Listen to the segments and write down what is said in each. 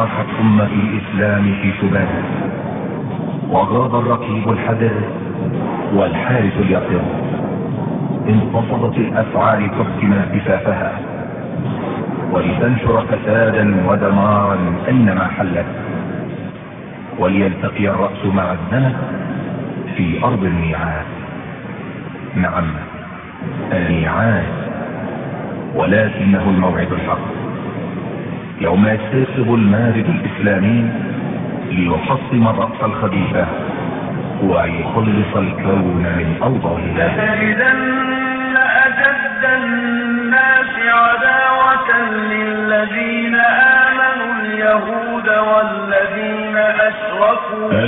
عاشت أمة الإسلام في سبات، وغاب الركيب الحذر والحارس اليقظ. انتصبت الأفعال تحكم كفافها ولتنشر فسادا ودمارا أينما حلت، وليلتقي الرأس مع الذنب في أرض الميعاد. نعم، الميعاد، ولكنه الموعد الحق، يوم يستيقظ المارد الإسلامي ليحصم الرأس الخبيثة ويخلص الكون من أوضاعه. لتجدن أشد الناس عداوة للذين آمنوا اليهود والذين أشركوا.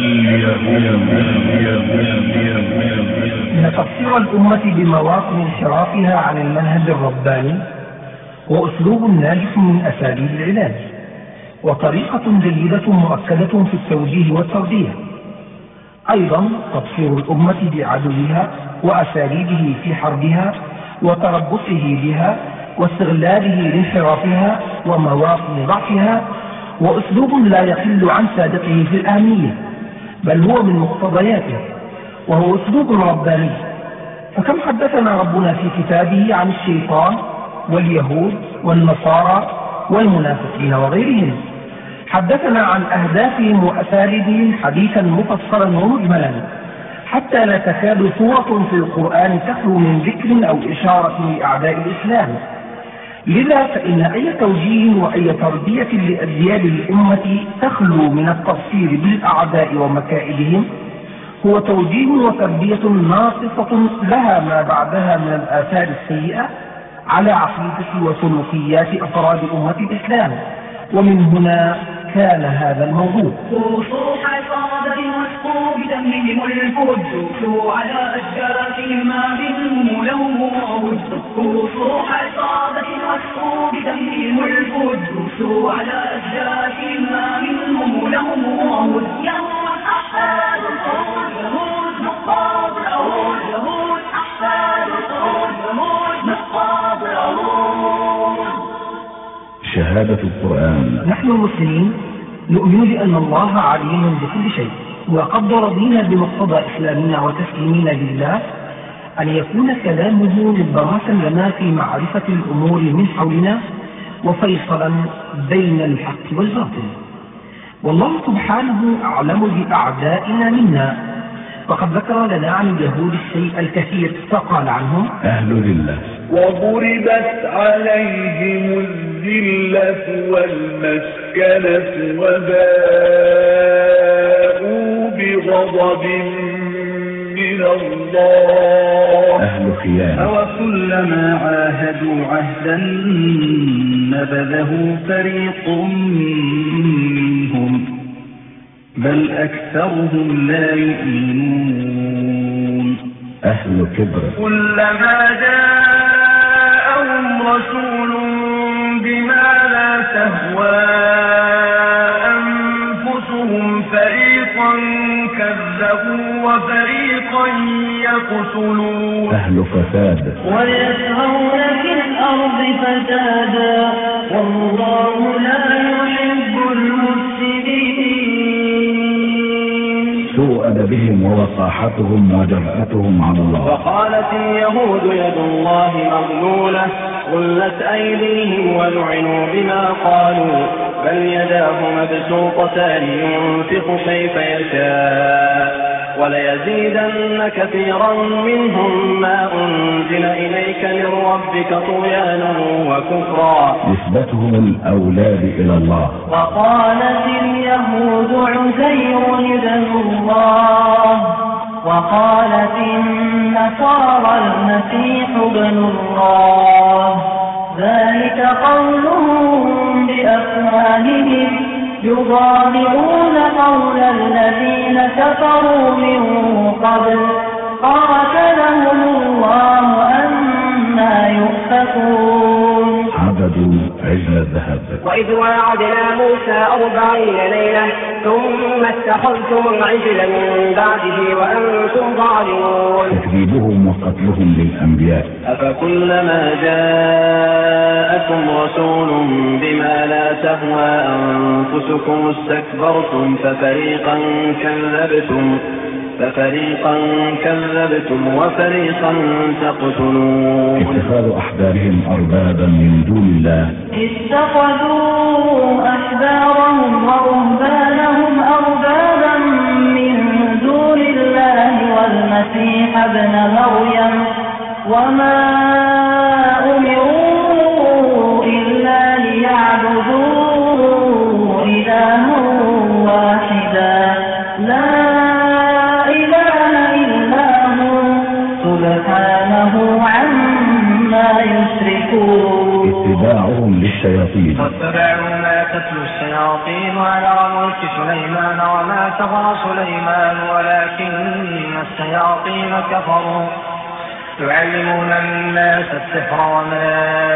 إن تقصير الأمة بمواطن انحرافها عن المنهج الرباني هو أسلوب ناجح من أساليب العلاج، وطريقة جيدة مؤكدة في التوجيه والتوجيه. أيضا تقصير الأمة بعدوها وأساليبه في حربها وتربصه بها واستغلاله لانحرافها ومواطن ضعفها، وأسلوب لا يقل عن سادته في الأهمية، بل هو من مقتضياته، وهو أسلوب رباني. فكم حدثنا ربنا في كتابه عن الشيطان واليهود والنصارى والمنافقين وغيرهم. حدثنا عن أهدافهم وأساليبهم حديثا مفصلا ومجملا، حتى لا تكاد سورة في القرآن تخلو من ذكر أو إشارة لأعداء الإسلام. لذا فإن أي توجيه وأي تربية لأجيال الأمة تخلو من التبصير بالأعداء ومكائدهم هو توجيه وتربية ناقصة لها ما بعدها من الآثار السيئة على عقيدة وسلوكيات أفراد أمة الإسلام. ومن هنا كان هذا الموضوع. خصوص حصادة مسقوا بدمهم الفرد، دوسوا على أشجارهم ما منهم لهم موعود. خصوص حصادة مسقوا بدمهم الفرد، دوسوا على أشجارهم ما منهم لهم موعود. يوم أحفاد القرود يهود نقاض العهود، يهود أحفاد القرود يهود نقاض العهود. شهادة القرآن. نحن المسلمين نؤمن بأن الله عليم بكل شيء، وقد رضينا بمقتضى إسلامنا وتسليمنا لله أن يكون كلامه مبرسا لنا في معرفة الأمور من حولنا وفيصلا بين الحق والباطل. والله سبحانه أعلم بأعدائنا منا، فقد ذكر لنا عن اليهود الشيء الكثير فقال عنهم: أهل ذلة. وضربت عليهم الذلة والمسكنة وباءوا بغضب من الله. أهل خيانة. وكلما عاهدوا عهدا نبذه فريق منهم بل أكثرهم لا يؤمنون. أهل كبر. كلما جاءهم رسول بما لا تهوى أنفسهم فريقا كذبوا وفريقا يقتلون. أهل فساد. ويسعون في الأرض فسادا والله لا يحب المفسدين. سوء أدبهم ووقاحتهم وجرأتهم على الله. وقالت اليهود يد الله مغلولة غلت أيديهم ولعنوا بما قالوا بل يداه مبسوطتان ينفق كيف يشاء وليزيدن كثيرا منهم ما أنزل إليك من ربك طغيانا وكفرا. نسبتهم الأولاد إلى الله. وقالت اليهود عزير ابن الله وقالت النصارى المسيح ابن الله ذلك قولهم بأفواههم يضاهئون قول الذين كفروا من قبل قاتلهم الله أنى يؤفكون. عبدوا عجل الذهب. وإذ وعدنا موسى 40 ليلة ثم اتخذتم العجل من بعده وأنتم ظالمون. تكذيبهم وقتلهم للأنبياء. أفكلما جاءكم رسول بما لا تهوى أنفسكم استكبرتم ففريقا كذبتم وفريقا تقتلون. اتخاذ أحبارهم أربابا من دون الله. اتخذوا أحبارهم ورهبانهم أربابا من دون الله والمسيح ابن مريم وما أمروا إلا ليعبدوا إلها واحدا لا سبحانه عما يشركون. اتباعهم للشياطين. واتبعوا ما تتلو الشياطين على ملك سليمان وما كفر سليمان ولكن الشياطين كفروا يعلمون الناس السحر وما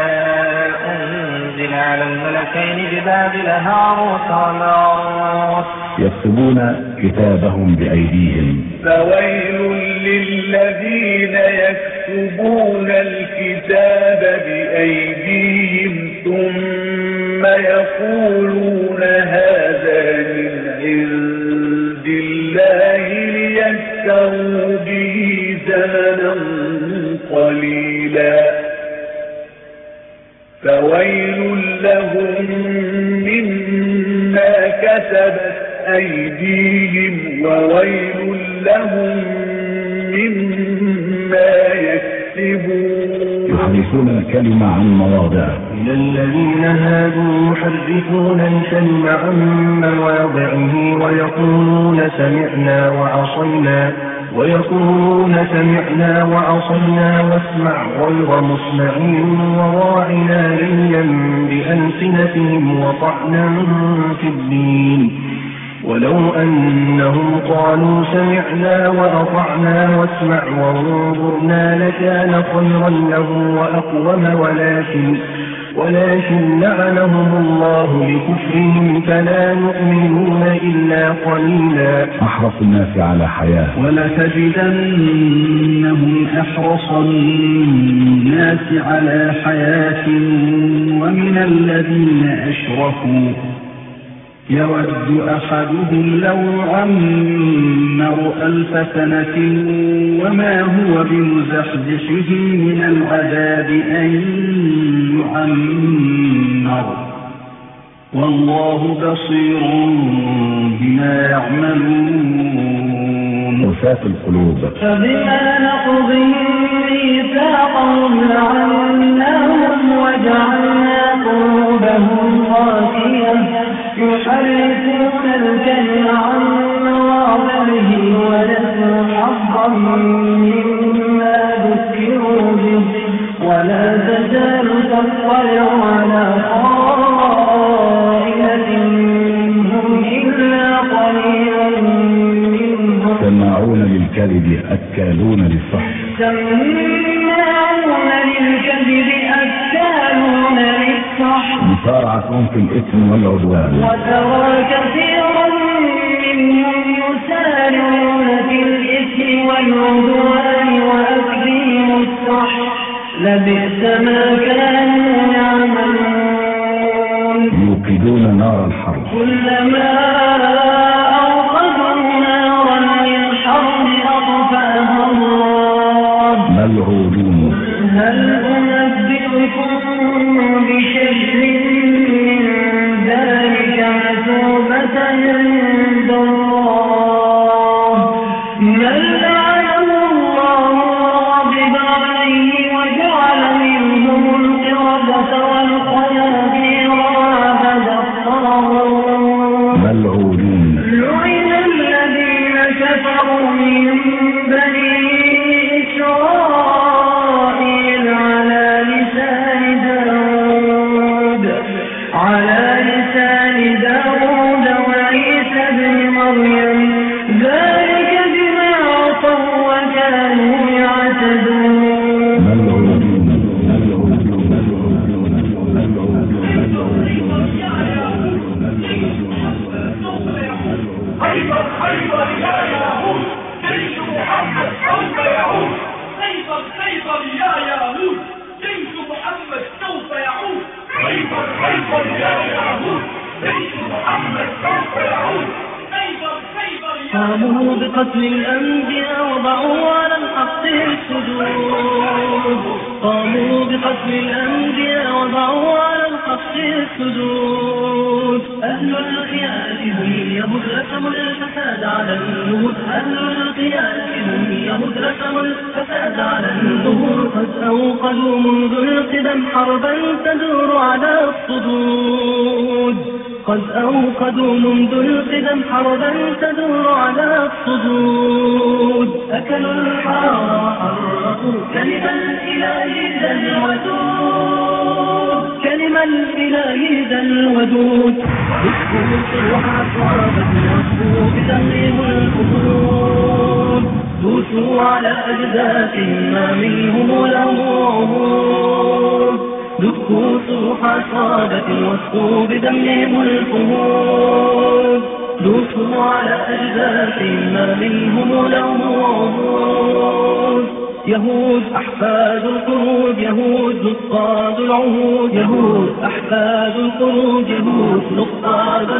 أنزل على الملكين ببابل هاروت وماروت يكتبون كتابهم بأيديهم. فويل للذين يكتبون الكتاب بأيديهم ثم يقولون هذا من عند الله ليشتروا به ثمنا قليلا فويل لهم مما كتبت أيديهم وويل لهم مما يكسبون. يحرفون الكلمة عن مواضعه. إلى الذين هادوا يحرفون الكلم عن مواضعه ويقولون سمعنا وعصينا واسمع غير مسمع وراعنا ليا بألسنتهم وطعنا في الدين ولو أنهم قالوا سمعنا وأطعنا واسمع وانظرنا لكان خيرا لهم وأقوم ولكن لعنهم الله بكفرهم فلا يؤمنون إلا قليلا. أحرص الناس على حياة. ولتجدنهم أحرص الناس على حياة ومن الذين أشركوا يود أحدهم لو عمر 1000 سنة وما هو بمزحزحه من العذاب أن يعمر والله بصير بما يعملون. وفاة القلوب. فبما نقضهم ميثاقهم لعناهم وجعلنا قلوبهم قاسية يحرفون الكلم عن مواضعه ونسوا حظا مما ذكروا به ولا تزال تطلع على خائنة منهم إلا قليلا منهم. سماعون للكذب أكالون للسحت. سماعون للكذب أكالون للسحت. مسارعتهم في الإثم والعدوان. وترى كثيرا منهم يسارعون في الإثم والعدوان وأكلهم السحت لبئس ما كانوا يعملون. يوقدون نار الحرب. كلما أوقدوا نارا للحرب أطفأها الله. ملعونون. هل أنبئكم بشر من ذلك مثوبة عند الله من لعنه الله وغضب عليه وجعل منهم القردة والخنازير وعبد الطاغوت. ملعونون. لعن الذين كفروا من بني إسرائيل على لسان داود وعيسى خيبر خيبر يا يهود جيش محمد سوف يعود. خيبر خيبر يا يهود جيش محمد سوف يعود. خيبر خيبر يا يهود جيش محمد سوف يعود. قاموا بقتل الأنبياء وضعوا على الحق السجود. قاموا بقتل الأنبياء وضعوا على الحق السجود. أهل الخيانة هم يهود رسموا الفساد على النهود. أهل الخيانة هم يهود رسموا الفساد على النهود. قد أوقدوا منذ القدم حربا تدور على الصدود. قد أوقدوا منذ القدم حربا تدور على الصدود. أكلوا الحرام وحرقوا كلم الإله ذا الودود. كلم الإله ذا الودود. ذكروا صروح أصحابا وصفوا بدمهم الخدود. دوسوا على أجداث ما منهم لهم عهود. دكوا صروح عصابة واسقوا بدمهم الفهود. دوسوا على أجداث ما منهم لهم عهود. يهود أحفاد القرود يهود نقاد العهود. يهود أحفاد القرود يهود نقاد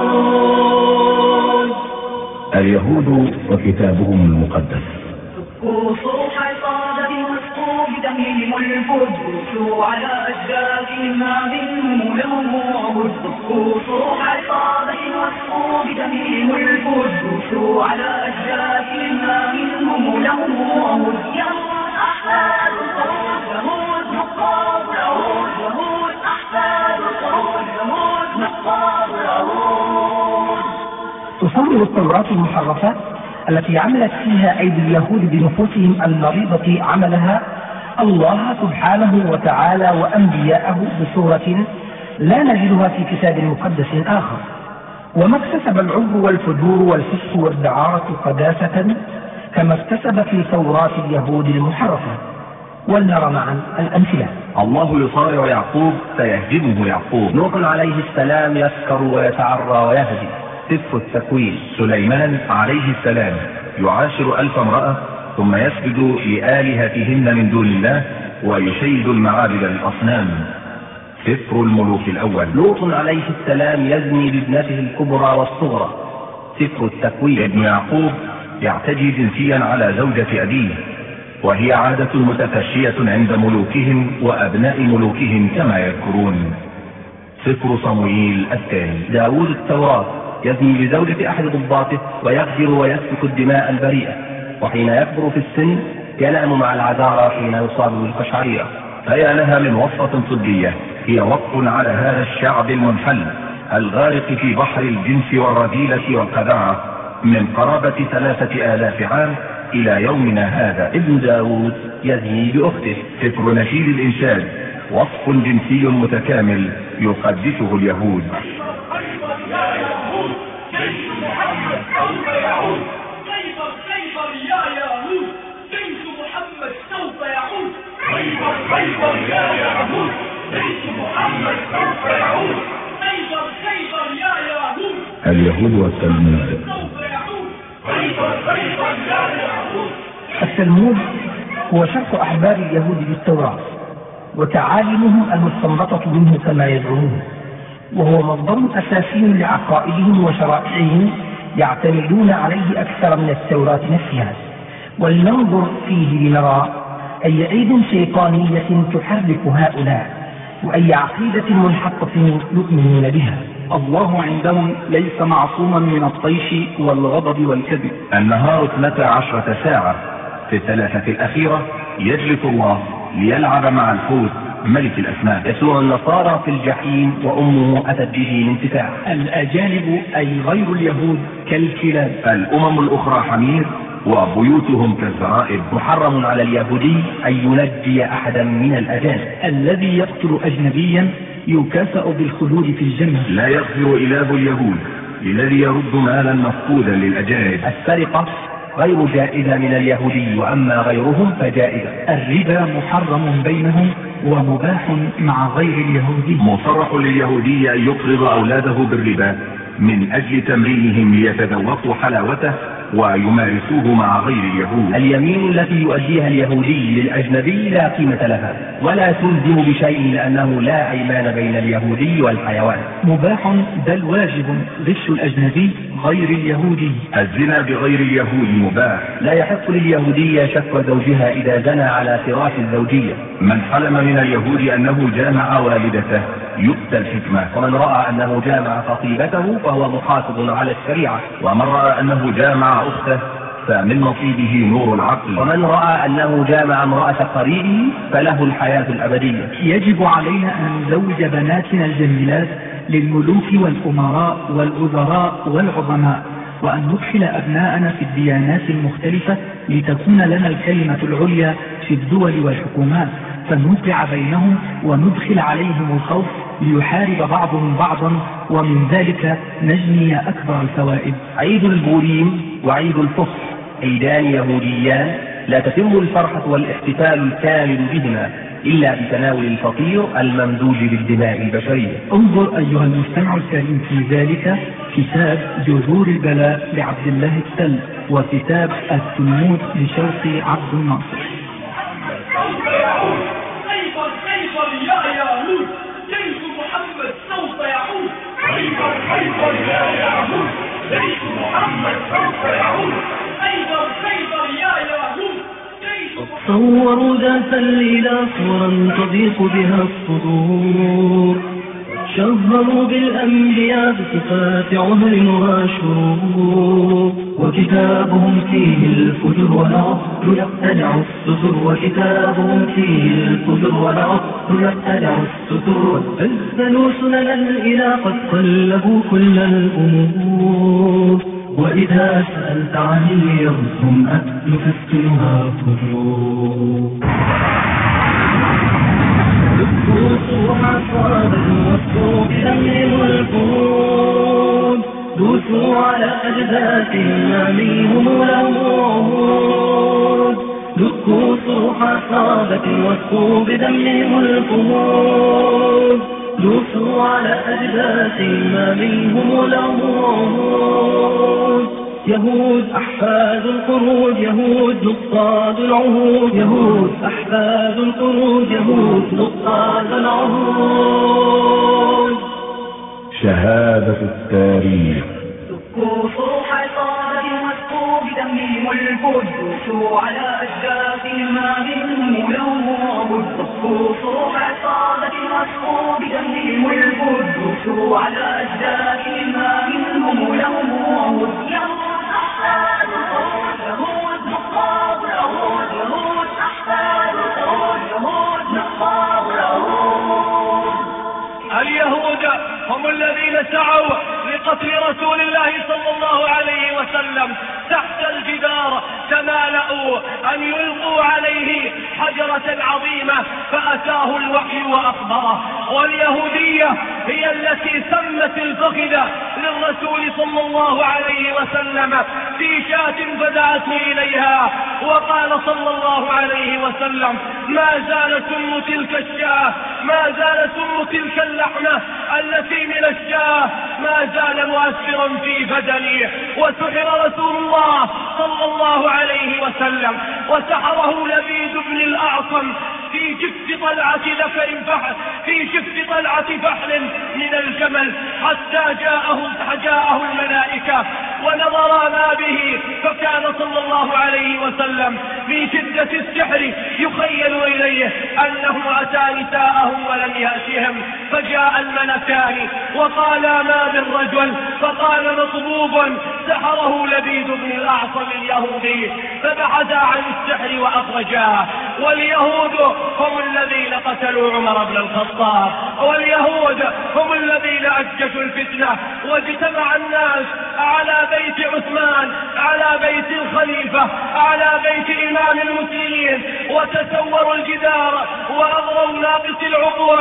العهود. اليهود وكتابهم المقدس. دكوا صروح عصابة واسقوا بدمهم الفهود. دوسوا على أجداثهم ما منهم لهم عهود. دكوا صروح عصابة واسقوا بدمهم الفهود. دوسوا على أجداثهم ما منهم لهم عهود. يهود أحفاد القرود يهود نقاد العهود. يهود أحفاد القرود يهود نقاد العهود. تصور التوراة المحرفة التي عملت فيها أيدي اليهود بنفوسهم المريضة عملها الله سبحانه وتعالى وأنبياءه بصورة لا نجدها في كتاب مقدس آخر. وما اكتسب العجب والفجور والفسق والدعارة قداسة كما اكتسب في توراة اليهود المحرفة. ولنرى معا الأمثلة. الله يصارع يعقوب فيهزمه يعقوب. نوح عليه السلام يسكر ويتعرى ويهدي. سفر التكوين. سليمان عليه السلام يعاشر 1000 امرأة ثم يسجد لآلهتهن من دون الله ويشيد المعابد للأصنام. سفر الملوك الأول. لوط عليه السلام يزني بابنته الكبرى والصغرى. سفر التكوين. ابن يعقوب يعتدي جنسيا على زوجة أبيه وهي عادة متفشية عند ملوكهم وأبناء ملوكهم كما يذكرون. سفر صموئيل الثاني. داود التوراة يزني بزوجة أحد ضباطه ويغفر ويسفك الدماء البريئة. وحين يكبر في السن ينام مع العذارى حين يصاب بالقشعريرة. فيا لها من وصفة صدية هي وصف على هذا الشعب المنحل الغارق في بحر الجنس والرذيلة والقذعة من قرابة 3000 عام إلى يومنا هذا. ابن داود يزني بأخته. سفر نشيد الإنشاد وصف جنسي متكامل يقدسه اليهود. جيش محمد سوف يعود. خيبر خيبر يا يهود جيش محمد سوف يعود. خيبر خيبر يا يهود جيش محمد سوف يعود. خيبر خيبر يا يهود اليهود والتلمود. سوف يعود. خيبر خيبر يا يهود. التلمود هو شرح أحبار اليهود بالتوراة وتعاليمهم المستنبطة منه كما يدعون، وهو مصدر أساسي لعقائدهم وشرائعهم يعتمدون عليه أكثر من التوراة نفسها. ولننظر فيه لنرى أي عيد شيطانية تحرك هؤلاء وأي عقيدة منحطة يؤمنون بها. الله عندهم ليس معصوما من الطيش والغضب والكذب. النهار 12 ساعة. في الثلاثة الأخيرة يجلس الله ليلعب مع الحوت ملك الأسماك. يسوع النصارى في الجحيم وأمه أتت به من تفاح. الأجانب أي غير اليهود كالكلاب. الأمم الأخرى حمير وبيوتهم كالزرائب. محرم على اليهودي أن ينجي أحدا من الأجانب. الذي يقتل أجنبيا يكافأ بالخلود في الجنة. لا يغفر إله اليهود الذي يرد مالا مفقودا للأجانب. السرقة غير جائزة من اليهودي وأما غيرهم فجائزة. الربا محرم بينهم ومباح مع غير اليهودي. مصرح لليهودي أن يقرض أولاده بالربا من أجل تمرينهم ليتذوقوا حلاوته ويمارسوه مع غير اليهود. اليمين التي يؤديها اليهودي للأجنبي لا قيمة لها ولا تلزم بشيء، لأنه لا أيمان بين اليهودي والحيوان. مباح بل واجب غش الأجنبي غير اليهودي. الزنا بغير اليهود مباح. لا يحق لليهودية شك زوجها إذا زنى على فراش الزوجية. من حلم من اليهود أنه جامع والدته يقتل حكمة. ومن رأى أنه جامع خطيبته فهو محافظ على الشريعة. ومن رأى أنه جامع أخته فمن نصيبه نور العقل. ومن رأى أنه جامع امرأة قريبه فله الحياة الأبدية. يجب علينا أن نزوج بناتنا الجميلات للملوك والأمراء والوزراء والعظماء، وأن ندخل أبناءنا في الديانات المختلفة لتكون لنا الكلمة العليا في الدول والحكومات، فنوقع بينهم وندخل عليهم الخوف ليحارب بعضهم بعضا، ومن ذلك نجني أكبر الفوائد. عيد البوريم وعيد الفصح عيدان يهوديان لا تتم الفرحة والاحتفال الكامل بهما إلا بتناول الفطير الممزوج بالدماء البشرية. انظر أيها المستمع الكريم في ذلك كتاب جذور البلاء لعبد الله التل، وكتاب التلمود لشوقي عبد الناصر. خيبر خيبر يا يهود، جيش محمد سوف يعود. خيبر خيبر يا يهود، جيش محمد سوف يعود. خيبر خيبر يا يهود. صوروا ذات الليلة صورا تضيق بها الصدور، شظروا بالأنبياء بصفات عذر وشرور، وكتابهم فيه الفجر والعصر يقتلع الستر، وكتابهم فيه الفجر والعصر يقتلع الستر، بدلوا سننا إلى قد قلبوا كل الأمور، وإذا سألت عن اليوم هم يفسرها فجور. دوسوا حصاد وصوا بدمهم القرود، دوسوا على أجداثهم أميهم العهود، دكوا صروح صابة وصوا بدمهم القرود، دوسوا على أجداثهم أميهم العهود. يهود أحفاد القرود، يهود نصاد العهود، يهود أحفاد القرود، يهود نصاد العهود. شهادة التاريخ. دكوا صروح عصابة واسقوا بدمهم الفود، دوسوا على أجداثهم ما منهم لهم عبد. دكوا صروح عصابة واسقوا بدمهم الفود، دوسوا على أجداثهم ما منهم لهم عبد. اليهود هم الذين سعوا لقتل رسول الله صلى الله عليه وسلم تحت الجدار، تمالأوا أن يلقوا عليه حجرة عظيمة فأتاه الوحي وأخبره. واليهودية هي التي سمت الفخذ للرسول صلى الله عليه وسلم في شاة فدعته إليها، وقال صلى الله عليه وسلم: ما زال سم تلك الشاة، ما زال سم تلك اللحمة التي من الشاة ما زال مؤثرا في بدني. وسحر رسول الله صلى الله عليه وسلم، وسحره لبيد بن الأعصم في جف طلعة ذكر فحل، في جف طلعة فحل من الجمل، حتى جاءه الملائكة ونظرا ما به، فكان صلى الله عليه وسلم في شدة السحر يخيل إليه أنه أتى نساءه ولم يأتهم، فجاء الملكان وقالا ما بالرجل، فقال: مطبوب سحره لبيد بن الأعصم اليهودي، فبحثا عن السحر وأخرجاه. واليهود هم الذين قتلوا عمر بن الخطاب، واليهود هم الذين أججوا الفتنة، واجتمع الناس على بيت عثمان، على بيت الخليفة، على بيت إمام المسلمين، وتسوروا الجدار وأغروا ناقص العقول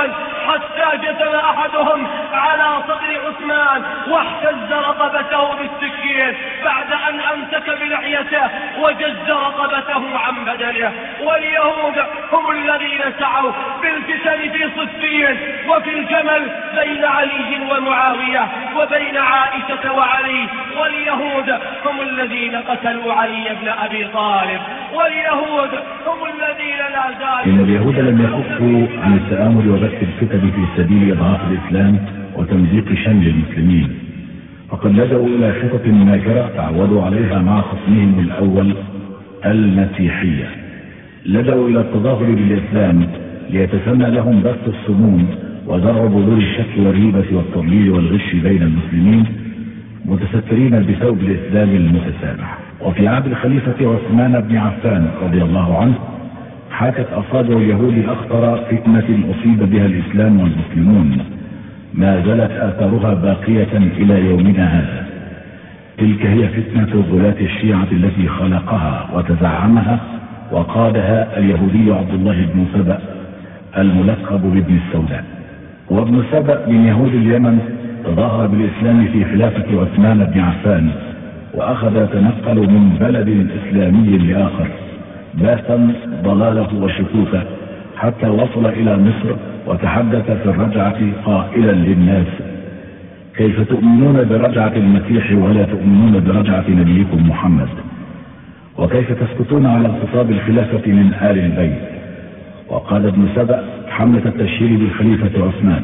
حتى جثم أحدهم على صدر عثمان واحتز رقبته بالسكين بعد أن أمسك بلحيته وجز رقبته عن بدنه. واليهود هم الذين سعوا بالفتن في صفين وفي الجمل بين علي ومعاوية وبين عائشة وعلي. واليهود هم الذين قتلوا علي بن أبي طالب. واليهود هم الذين لا زالوا. إن اليهود لم يكفوا عن التآمر وبث الفتن في سبيل إضعاف الإسلام وتمزيق شمل المسلمين، فقد لجأوا إلى خطط ماكرة تعودوا عليها مع خصمهم الأول المسيحية. لجأوا إلى التظاهر بالإسلام ليتسنى لهم بث السموم وزرع بذور الشك والريبة والتضليل والغش بين المسلمين متسترين بثوب الإسلام المتسامح. وفي عهد الخليفة عثمان بن عفان رضي الله عنه حاكت أصابع اليهود أخطر فتنة أصيب بها الإسلام والمسلمون ما زالت آثارها باقية إلى يومنا هذا. تلك هي فتنة غلاة الشيعة التي خلقها وتزعمها وقادها اليهودي عبد الله بن سبأ الملقب بابن السوداء. وابن سبأ من يهود اليمن تظاهر بالإسلام في خلافة عثمان بن عفان وأخذ يتنقل من بلد إسلامي لآخر باثا ضلاله وشكوكه حتى وصل إلى مصر وتحدث في الرجعة قائلا للناس: كيف تؤمنون برجعة المسيح ولا تؤمنون برجعة نبيكم محمد؟ وكيف تسكتون على اغتصاب الخلافة من آل البيت؟ وقال ابن سبأ حملة التشهير بالخليفة عثمان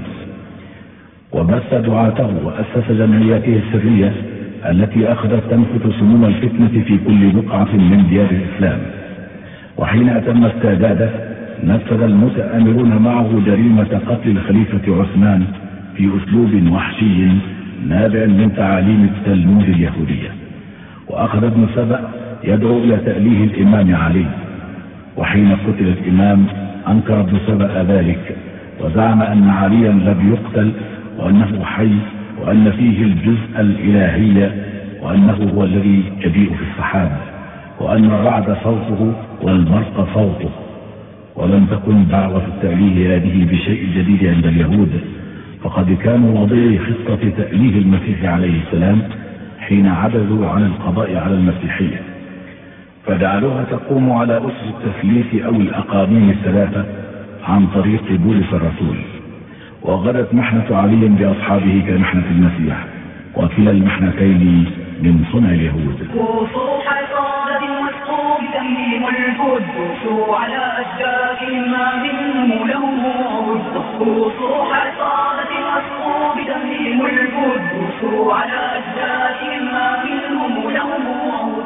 وبث دعاته وأسس جمعياته السرية التي أخذت تنفث سموم الفتنة في كل بقعة من ديار الإسلام. وحين أتم استعداده نفذ المتآمرون معه جريمة قتل الخليفة عثمان في أسلوب وحشي نابع من تعاليم التلمود اليهودية. وأخذ ابن سبأ يدعو إلى تأليه الإمام علي، وحين قتل الإمام أنكر ابن سبأ ذلك وزعم أن عليا لم يقتل وأنه حي وأن فيه الجزء الإلهي وأنه هو الذي يجيء في السحاب وأن الرعد صوته والبرق صوته. ولم تكن دعوة التأليه هذه بشيء جديد عند اليهود، فقد كانوا وضعي خطة تأليه المسيح عليه السلام حين عجزوا عن القضاء على المسيحية، فجعلوها تقوم على أسس التثليث أو الأقانيم الثلاثة عن طريق بولس الرسول. وغدت محنة علي بأصحابه كمحنة المسيح، وكلا المحنتين من صنع اليهود. والقدس على أشجاكهم ما منهم لهم عود صروح عصابة مسقوا بدمهم القدس على أشجاكهم ما منهم لهم عود.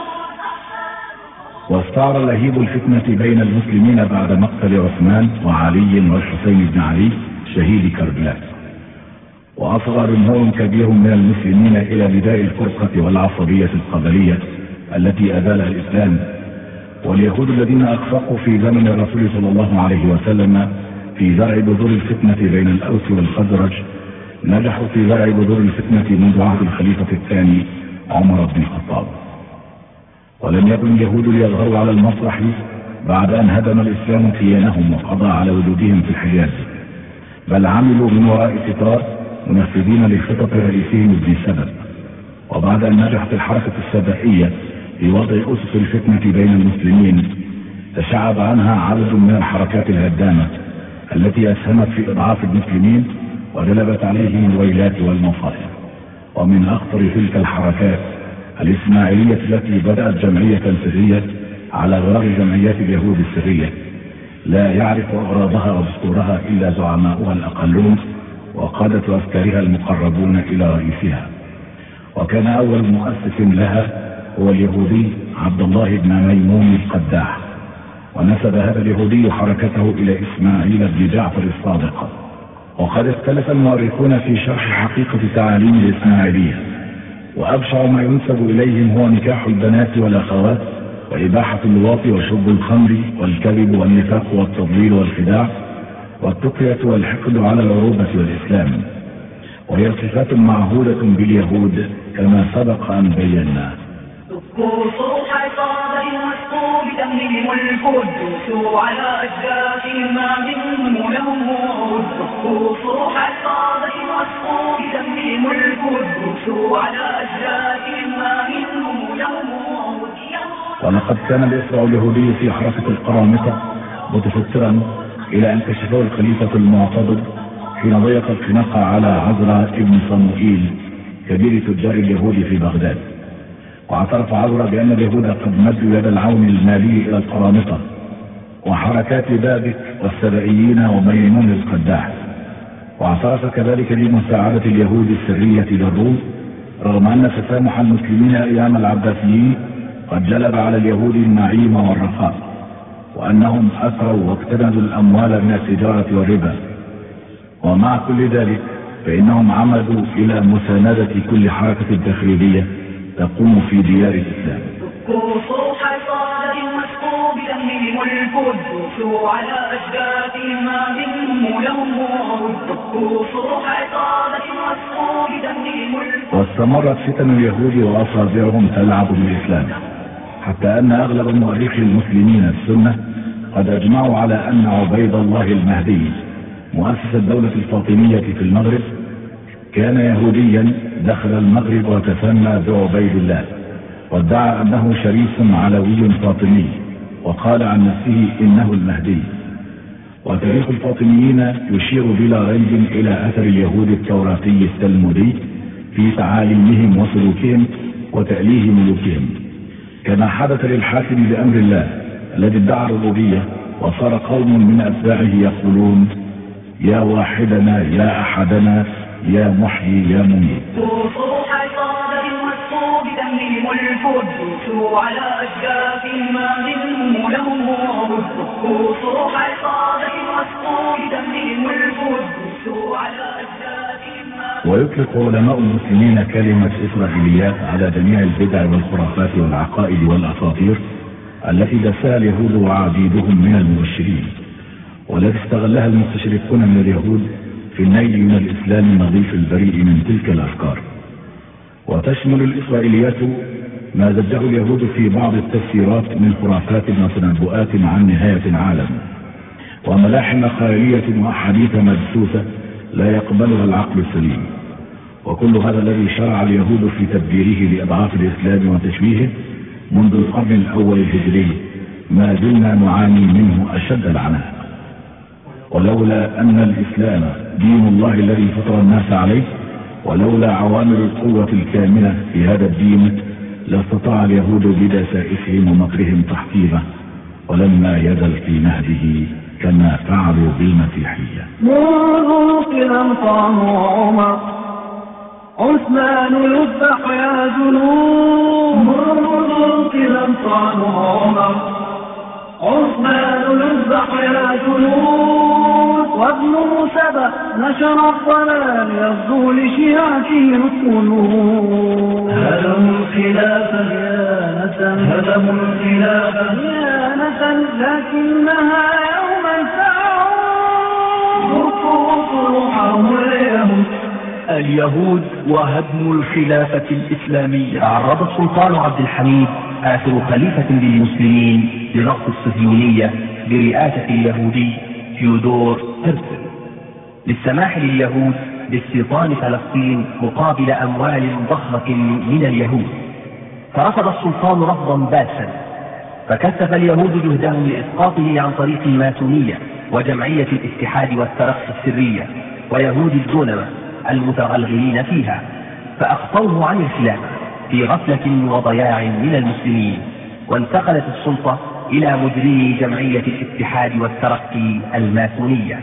واستعر لهيب الفتنة بين المسلمين بعد مقتل عثمان وعلي والحسين بن علي شهيد كربلاء، وأصغى جمهور كبير من المسلمين إلى نداء الفرقة والعصبية القبلية التي أزالها الإسلام. واليهود الذين أخفقوا في زمن الرسول صلى الله عليه وسلم في زرع بذور الفتنة بين الأوس والخزرج نجحوا في زرع بذور الفتنة منذ عهد الخليفة الثاني عمر بن الخطاب. ولم يكن اليهود ليظهروا على المسرح بعد أن هدم الإسلام كيانهم وقضى على وجودهم في الحجاز، بل عملوا من وراء ستار منفذين لخطط رئيسهم ابن سبأ. وبعد أن نجحت الحركة السبائية في وضع أسس الفتنة بين المسلمين تشعب عنها عدد من الحركات الهدامة التي أسهمت في إضعاف المسلمين وجلبت عليهم الويلات والمصائب. ومن أخطر تلك الحركات الإسماعيلية التي بدأت جمعية سرية على غرار جمعيات اليهود السرية لا يعرف أغراضها ودستورها إلا زعماؤها الأقلون وقادة أفكارها المقربون إلى رئيسها. وكان أول مؤسس لها هو اليهودي عبد الله بن ميمون القداح، ونسب هذا اليهودي حركته إلى إسماعيل بن جعفر الصادق. وقد اختلف المؤرخون في شرح حقيقة تعاليم الإسماعيلية، وأبشع ما ينسب إليهم هو نكاح البنات والأخوات وإباحة اللواط وشرب الخمر والكذب والنفاق والتضليل والخداع والتقية والحقد على العروبة والإسلام، وهي صفات معهودة باليهود كما سبق أن بينا. صروح عصابة واسقوا بدمهم القدوس على أجداثهم ما منهم لهم وعود. صروح عصابة واسقوا بدمهم القدوس على أجداثهم ما منهم لهم وعود. ولقد كان الإسراء اليهودي في حركة القرامطة متفسرا إلى أن كشفه الخليفة المعتضد حين ضيق الخناق على عزرا ابن صموئيل كبير تجار اليهود في بغداد. واعترف عزرا بأن اليهود قد مدوا يد العون المالي إلى القرامطة وحركات بابك والسبائيين وميمون القداح. واعترف كذلك بمساعدة اليهود السرية للروم رغم أن تسامح المسلمين أيام العباسيين قد جلب على اليهود النعيم والرخاء، وأنهم أسروا واقتنزوا الأموال من التجارة والربا. ومع كل ذلك فإنهم عمدوا إلى مساندة كل حركة تخريبية تقوم في ديار الإسلام. صروح عصابة واسقوا بدمهم القدوس على أجداثهم ما منهم لهم وعود. صروح عصابة واسقوا بدمهم القدوس. واستمرت فتن اليهود وأصابعهم تلعب بالإسلام حتى أن أغلب مؤرخي المسلمين السنة قد أجمعوا على أن عبيد الله المهدي مؤسس الدولة الفاطمية في المغرب كان يهوديا دخل المغرب وتسمى بعبيد الله، وادعى أنه شريف علوي فاطمي وقال عن نفسه إنه المهدي. وتاريخ الفاطميين يشير بلا ريب إلى أثر اليهود التوراتي التلمودي في تعاليمهم وسلوكهم وتأليه ملوكهم، كما حدث للحاكم بأمر الله الذي ادعى الربوبية وصار قوم من أتباعه يقولون يا واحدنا يا أحدنا يا محيي يا مميت. صروح عصابة واسقوا بدمهم القدوس على أجداثهم ما منهم لهم وعود. صروح عصابة واسقوا بدمهم القدوس على أجداثهم ما. ويطلق علماء المسلمين كلمة إسرائيليات على جميع البدع والخرافات والعقائد والأساطير التي دسها اليهود وعبيدهم من المبشرين، والتي استغلها المستشرقون من اليهود في النيل من الإسلام النظيف البريء من تلك الأفكار. وتشمل الإسرائيليات ما زجه اليهود في بعض التفسيرات من خرافات وتنبؤات عن نهاية العالم وملاحم خيالية وأحاديث مدسوسة لا يقبلها العقل السليم. وكل هذا الذي شرع اليهود في تدبيره لأضعاف الإسلام وتشويهه منذ القرن الأول الهجري ما زلنا نعاني منه أشد العناء. ولولا أن الإسلام دين الله الذي فطر الناس عليه، ولولا عوامل القوة الكامنة في هذا الدين لاستطاع اليهود بدسائسهم ومكرهم تحطيمه، ولما يزل في نهجه كما فعلوا بالمسيحية. منذ قرنطان وعمر عثمان يذبح يا جنود. منذ قرنطان وعمر عثمان يذبح يا جنود. وابن سبأ نشر الضلال يغزو لشيعته القلوب. هدموا الخلافة خيانة، هدموا الخلافة خيانة، لكنها يوما تعود. ذوقوا روحهم اليهود وهدم الخلافة الإسلامية. تعرض السلطان عبد الحميد آخر خليفة للمسلمين لضغط الصهيونية برئاسة اليهودي تيودور هرتزل للسماح لليهود باستيطان فلسطين مقابل أموال ضخمة من اليهود، فرفض السلطان رفضا باسا، فكثف اليهود جهدهم لإسقاطه عن طريق الماسونية وجمعية الاتحاد والترقي السرية ويهود الدونمة المتغلغلين فيها، فأخطوه عن الخلافة في غفلة وضياع من المسلمين، وانتقلت السلطة إلى مجري جمعية الاتحاد والترقي الماسونية.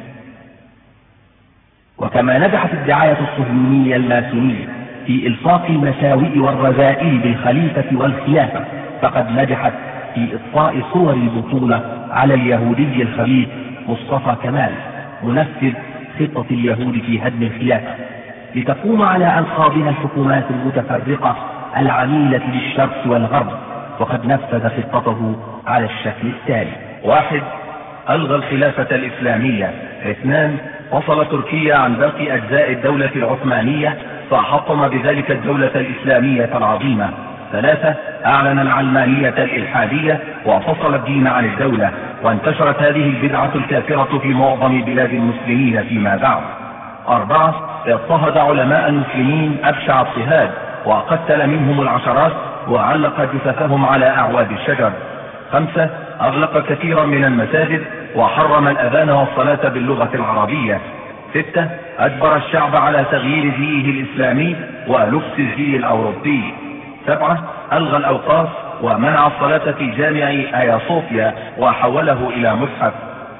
وكما نجحت الدعاية الصهيونية الماسونية في إلصاق المساوئ والرذائل بالخليفة والخلافة، فقد نجحت في إطفاء صور البطولة على اليهودي الخبيث مصطفى كمال منفذ خطة اليهود في هدم الخلافة، لتقوم على أنقاضها الحكومات المتفرقة العميلة للشرق والغرب. وقد نفذ خطته على الشكل التالي: 1. ألغى الخلافة الإسلامية. 2. فصل تركيا عن باقي أجزاء الدولة العثمانية فحطم بذلك الدولة الإسلامية العظيمة. 3. أعلن العلمانية الإلحادية وفصل الدين عن الدولة، وانتشرت هذه البدعة الكافرة في معظم بلاد المسلمين فيما بعد. 4. اضطهد علماء المسلمين أبشع اضطهاد، وقتل منهم العشرات وعلق جثثهم على أعواد الشجر. 5. أغلق كثيرا من المساجد وحرم الأذان والصلاة باللغة العربية. 6. أجبر الشعب على تغيير زيه الإسلامي ولبس الزي الأوروبي. 7. ألغى الأوقاف ومنع الصلاة في جامع آيا صوفيا وحوله إلى مصحف.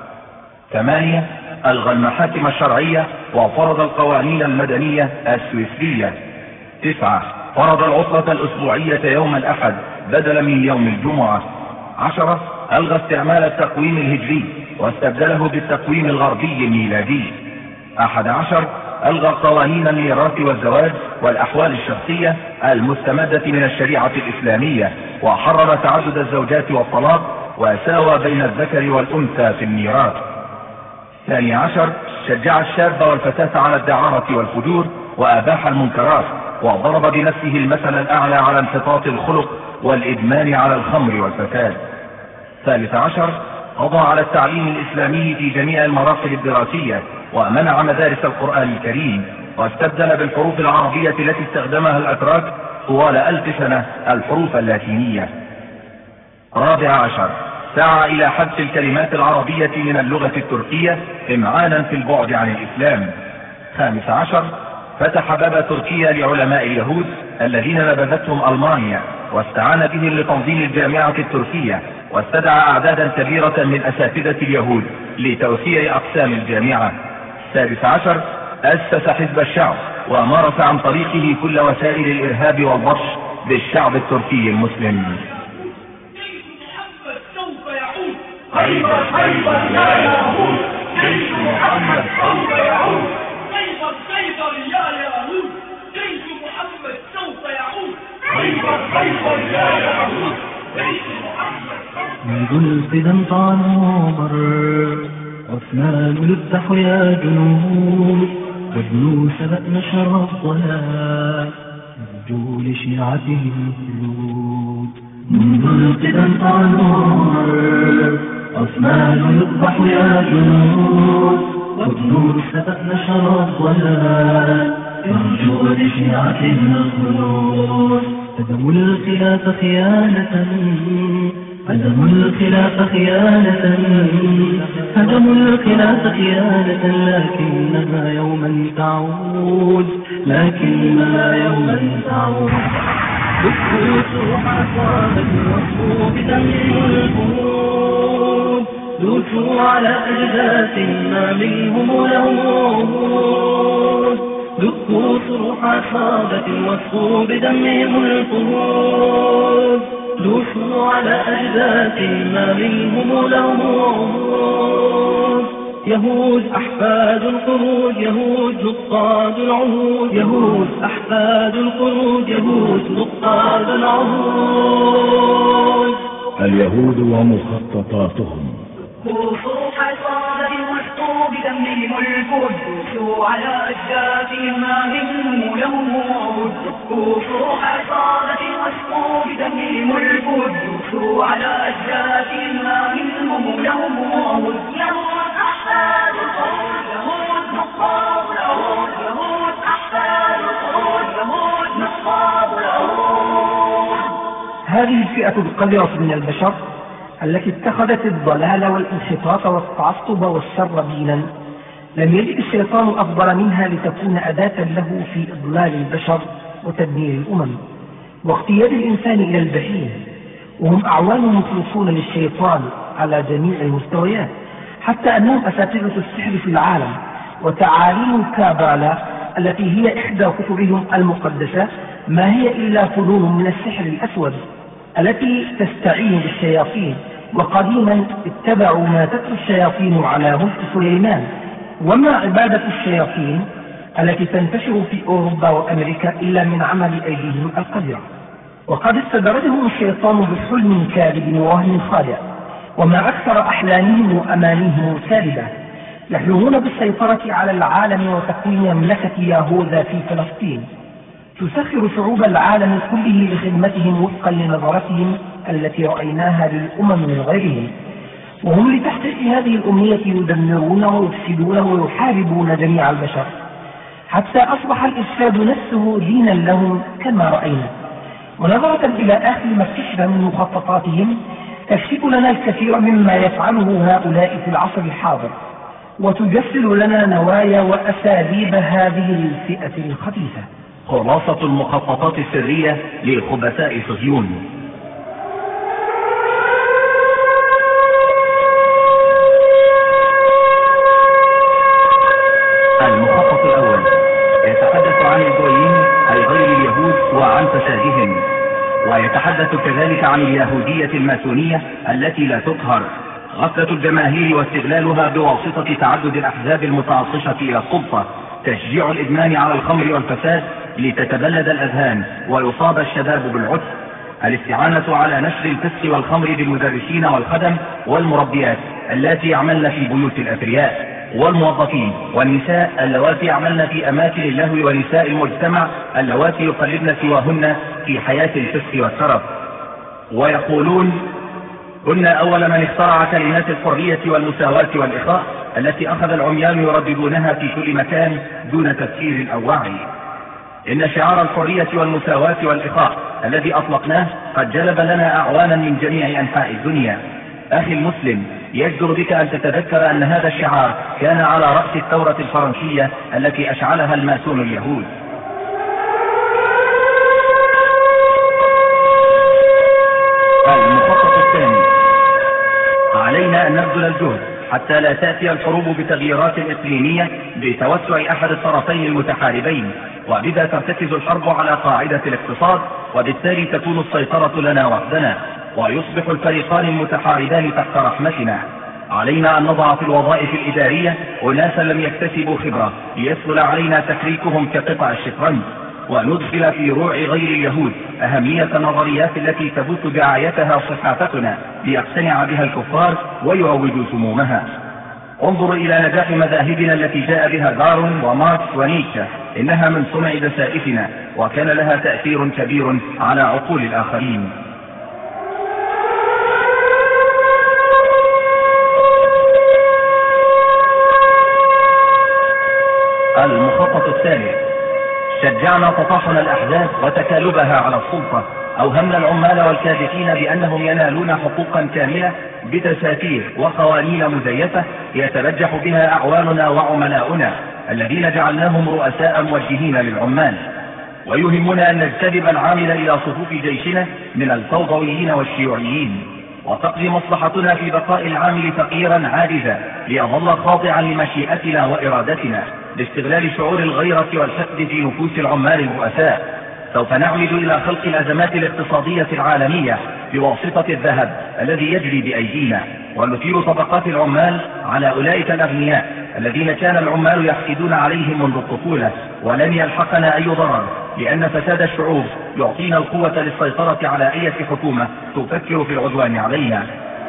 8. ألغى المحاكم الشرعية وفرض القوانين المدنية السويسرية. 9. فرض العطلة الأسبوعية يوم الأحد بدلا من يوم الجمعة. 10. ألغى استعمال التقويم الهجري واستبدله بالتقويم الغربي الميلادي. 11. ألغى قوانين الميراث والزواج والأحوال الشخصية المستمدة من الشريعة الإسلامية، وحرم تعدد الزوجات والطلاق، وساوى بين الذكر والأنثى في الميراث. 12. شجع الشاب والفتاة على الدعارة والفجور وأباح المنكرات، وضرب بنفسه المثل الأعلى على انحطاط الخلق والإدمان على الخمر والفساد. 13. قضى على التعليم الإسلامي في جميع المراحل الدراسية، ومنع مدارس القرآن الكريم، واستبدل بالحروف العربية التي استخدمها الأتراك طوال 1000 سنة الحروف اللاتينية. 14. سعى إلى حذف الكلمات العربية من اللغة التركية إمعانا في البعد عن الإسلام. 15. فتح باب تركيا لعلماء اليهود الذين نبذتهم ألمانيا، واستعان بهم لتنظيم الجامعة التركية، واستدعى أعدادا كبيرة من أساتذة اليهود لتوسيع أقسام الجامعة. 16. أسس حزب الشعب، ومارس عن طريقه كل وسائل الإرهاب والبطش بالشعب التركي المسلم. خيبر خيبر يا يهود، جيش محمد سوف يعود. خيبر خيبر يا يهود، جيش محمد سوف يعود. خيبر خيبر يا يهود، جيش محمد سوف يعود. منذ الفدا طعنوا مر عثمان يذبح يا جنود، وابنوا سبأ نشر الضلال نرجو لشيعته الخلود. منذ الفدا طعنوا مر عثمان يذبح يا جنود، وابنوا سبأ نشر الضلال نرجو لشيعته الخلود. هدموا الخلاف خيانة، هدموا الخلاف خيانة، هدموا الخلاف خيانة، لكنها يوما تعود، لكنها يوما تعود. دكوا حصانة وصفوا بدم الجنود، دوسوا على أجداث ما منهم لهود. دكوا صروح عصابة وصفوا بدمهم القهود، دوسوا على أجداث ما منهم لهود. يهود أحفاد الخروج، يهود نقاد العهود، يهود أحفاد الخروج، يهود نقاد العهود. اليهود ومخططاتهم. صروح عصابة واسقوا بدمهم الفود، دوسوا على أجداثهم ما منهم لهود. صروح عصابة واسقوا بدمهم الفود، دوسوا على أجداثهم ما منهم لهود. يهود أحفاد الخروج، يهود نقاد العهود، يهود أحفاد الخروج، يهود نقاد العهود. هذه الفئة القذرة من البشر التي اتخذت الضلال والانحطاط والتعصب والشر دينا، لم يجد الشيطان أفضل منها لتكون أداة له في إضلال البشر وتدمير الأمم واقتياد الإنسان إلى البهيم، وهم أعوان مخلصون للشيطان على جميع المستويات، حتى أنهم أساتذة السحر في العالم، وتعاليم الكابالا التي هي إحدى كتبهم المقدسة ما هي إلا فنون من السحر الأسود التي تستعين بالشياطين. وقديما اتبعوا ما تتلو الشياطين على ملك سليمان، وما عبادة الشياطين التي تنتشر في أوروبا وأمريكا إلا من عمل أيديهم القذرة. وقد استدرجهم الشيطان بحلم كاذب ووهم خادع، وما أكثر أحلامهم وأمانيهم الكاذبة. يحلمون بالسيطرة على العالم وتكوين مملكة يهوذا في فلسطين، تسخر شعوب العالم كله لخدمتهم وفقا لنظرتهم التي رأيناها للأمم من غيرهم، وهم لتحقيق هذه الأمنية يدمرون ويفسدون ويحاربون جميع البشر، حتى أصبح الإفساد نفسه دينا لهم كما رأينا. ونظرة إلى آخر ما استشهد من مخططاتهم تكشف لنا الكثير مما يفعله هؤلاء في العصر الحاضر، وتجسد لنا نوايا وأساليب هذه الفئة الخبيثة. خلاصة المخططات السرية لخبثاء صهيون. المخطط الأول يتحدث عن الجويين أي غير اليهود وعن فسادهم، ويتحدث كذلك عن اليهودية الماسونية التي لا تقهر، غفلة الجماهير واستغلالها بواسطة تعدد الأحزاب المتعطشة إلى السلطة، تشجيع الإدمان على الخمر والفساد لتتبلد الأذهان ويصاب الشباب بالعسر، الاستعانة على نشر الفسق والخمر بالمدرسين والخدم والمربيات اللاتي يعملن في بيوت الأثرياء، والموظفين والنساء اللواتي يعملن في أماكن اللهو ونساء المجتمع اللواتي يقلبن سواهن في حياة الفسق والسرف. ويقولون كنا أول من اخترع كلمات الحرية والمساواة والإخاء التي أخذ العميان يرددونها في كل مكان دون تفكير أو وعي. إن شعار الحرية والمساواة والإخاء الذي أطلقناه قد جلب لنا أعوانا من جميع أنحاء الدنيا. أخي المسلم، يجدر بك أن تتذكر أن هذا الشعار كان على رأس الثورة الفرنسية التي أشعلها الماسون اليهود. المخطط الثاني، علينا أن نبذل الجهد حتى لا تأتي الحروب بتغييرات إقليمية بتوسع أحد الطرفين المتحاربين، وبذا ترتكز الحرب على قاعدة الاقتصاد، وبالتالي تكون السيطرة لنا وحدنا، ويصبح الفريقان المتحاربان تحت رحمتنا. علينا أن نضع في الوظائف الإدارية أناسا لم يكتسبوا خبرة ليسهل علينا تحريكهم كقطع الشطرنج، وندخل في روع غير اليهود أهمية النظريات التي تبث دعايتها صحافتنا ليقتنع بها الكفار ويروجوا سمومها. انظر إلى نجاح مذاهبنا التي جاء بها دارون وماركس ونيتشه، إنها من صنع دسائسنا وكان لها تأثير كبير على عقول الآخرين. المخطط الثالث، شجعنا تطاحن الأحزاب وتكالبها على السلطة، أوهمنا العمال والكادحين بأنهم ينالون حقوقا كاملة بتساتير وقوانين مزيفة يتبجح بها أعواننا وعملاؤنا الذين جعلناهم رؤساء موجهين للعمال، ويهمنا أن نجتذب العامل إلى صفوف جيشنا من الفوضويين والشيوعيين، وتقضي مصلحتنا في بقاء العامل فقيرا عاجزا ليظل خاضعا لمشيئتنا وإرادتنا لاستغلال شعور الغيرة والحقد في نفوس العمال الرؤساء. سوف نعمد إلى خلق الأزمات الاقتصادية العالمية بواسطة الذهب الذي يجري بأيدينا، ونثير طبقات العمال على أولئك الأغنياء الذين كان العمال يحقدون عليهم منذ الطفولة، ولن يلحقنا أي ضرر، لأن فساد الشعوب يعطينا القوة للسيطرة على أي حكومة تفكر في العدوان علينا.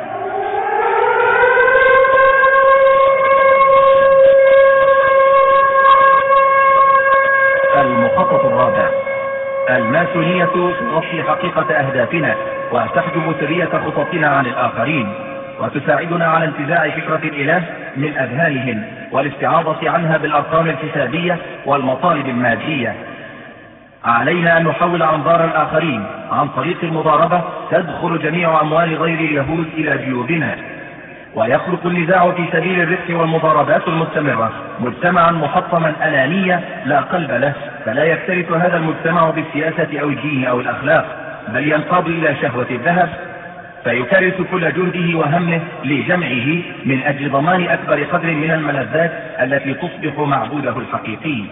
المخطط الرابع، الماسونية تغطي حقيقة أهدافنا وتحجب سرية خططنا عن الآخرين، وتساعدنا على انتزاع فكرة الإله من أذهانهم والاستعاضة عنها بالأرقام الحسابية والمطالب المادية. علينا أن نحول أنظار الآخرين عن طريق المضاربة تدخل جميع أموال غير اليهود إلى جيوبنا، ويخلق النزاع في سبيل الربح والمضاربات المستمرة مجتمعا محطما أنانية لا قلب له، فلا يكترث هذا المجتمع بالسياسة أو الدين أو الأخلاق، بل ينقاد إلى شهوة الذهب، فيكرس كل جهده وهمه لجمعه من أجل ضمان أكبر قدر من الملذات التي تصبح معبوده الحقيقي.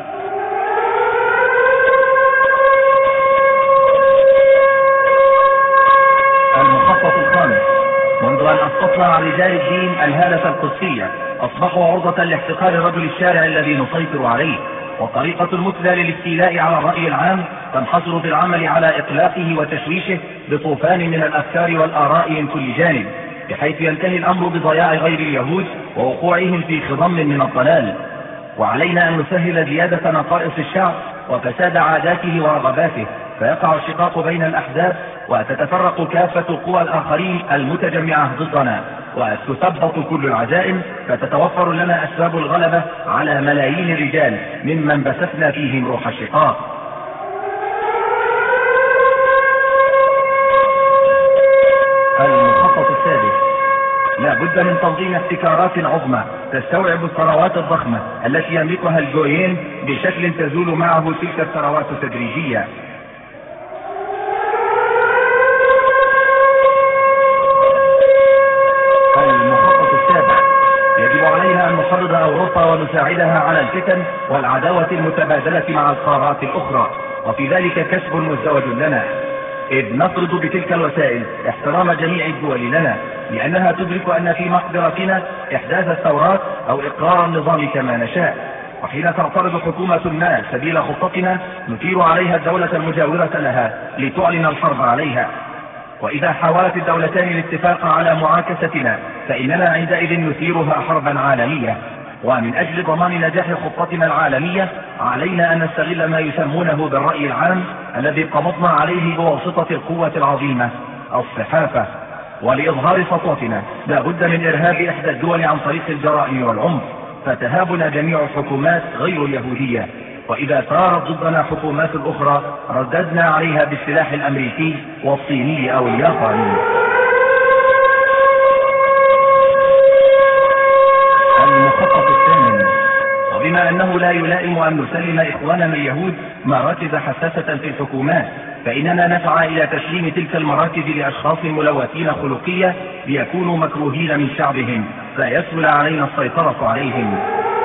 المخطط الخامس، منذ أن أسقطنا عن رجال الدين الهالة القدسية أصبحوا عرضة لاحتقار رجل الشارع الذي نسيطر عليه، وطريقة المثلى للاستيلاء على الرأي العام تنحصر في العمل على إقلاقه وتشويشه بطوفان من الأفكار والآراء من كل جانب، بحيث ينتهي الأمر بضياع غير اليهود ووقوعهم في خضم من الضلال. وعلينا أن نسهل زيادة نقائص الشعب وفساد عاداته ورغباته، فيقع الشقاق بين الأحزاب وتتفرق كافة القوى الآخرين المتجمعة ضدنا، وتثبط كل العزائم، فتتوفر لنا أسباب الغلبة على ملايين الرجال ممن بثثنا فيهم روح الشقاق. المخطط السادس: لا بد من تنظيم ابتكارات عظمى تستوعب الثروات الضخمة التي يملكها الجويين بشكل تزول معه تلك الثروات تدريجيا. المخطط السابع: يجب علينا أن نحرض أوروبا ونساعدها على الفتن والعداوة المتبادلة مع القارات الأخرى، وفي ذلك كسب مزدوج لنا، إذ نفرض بتلك الوسائل احترام جميع الدول لنا، لأنها تدرك أن في مقدرتنا إحداث الثورات أو إقرار النظام كما نشاء. وحين تعترض حكومة ما سبيل خطتنا نثير عليها الدولة المجاورة لها لتعلن الحرب عليها، وإذا حاولت الدولتان الاتفاق على معاكستنا فإننا عندئذ نثيرها حربا عالمية. ومن أجل ضمان نجاح خطتنا العالمية علينا أن نستغل ما يسمونه بالرأي العام الذي قبضنا عليه بواسطة القوة العظيمة الصحافة. ولإظهار سطوتنا لا بد من إرهاب إحدى الدول عن طريق الجرائم والعنف، فتهابنا جميع الحكومات غير اليهودية، وإذا ثارت ضدنا حكومات أخرى رددنا عليها بالسلاح الأمريكي والصيني أو الياباني. المخطط الثامن: وبما أنه لا يلائم أن نسلم إخواننا اليهود مراكز حساسة في الحكومات، فإننا نسعى إلى تسليم تلك المراكز لأشخاص ملوثين خلقية ليكونوا مكروهين من شعبهم، فيسهل علينا السيطرة عليهم.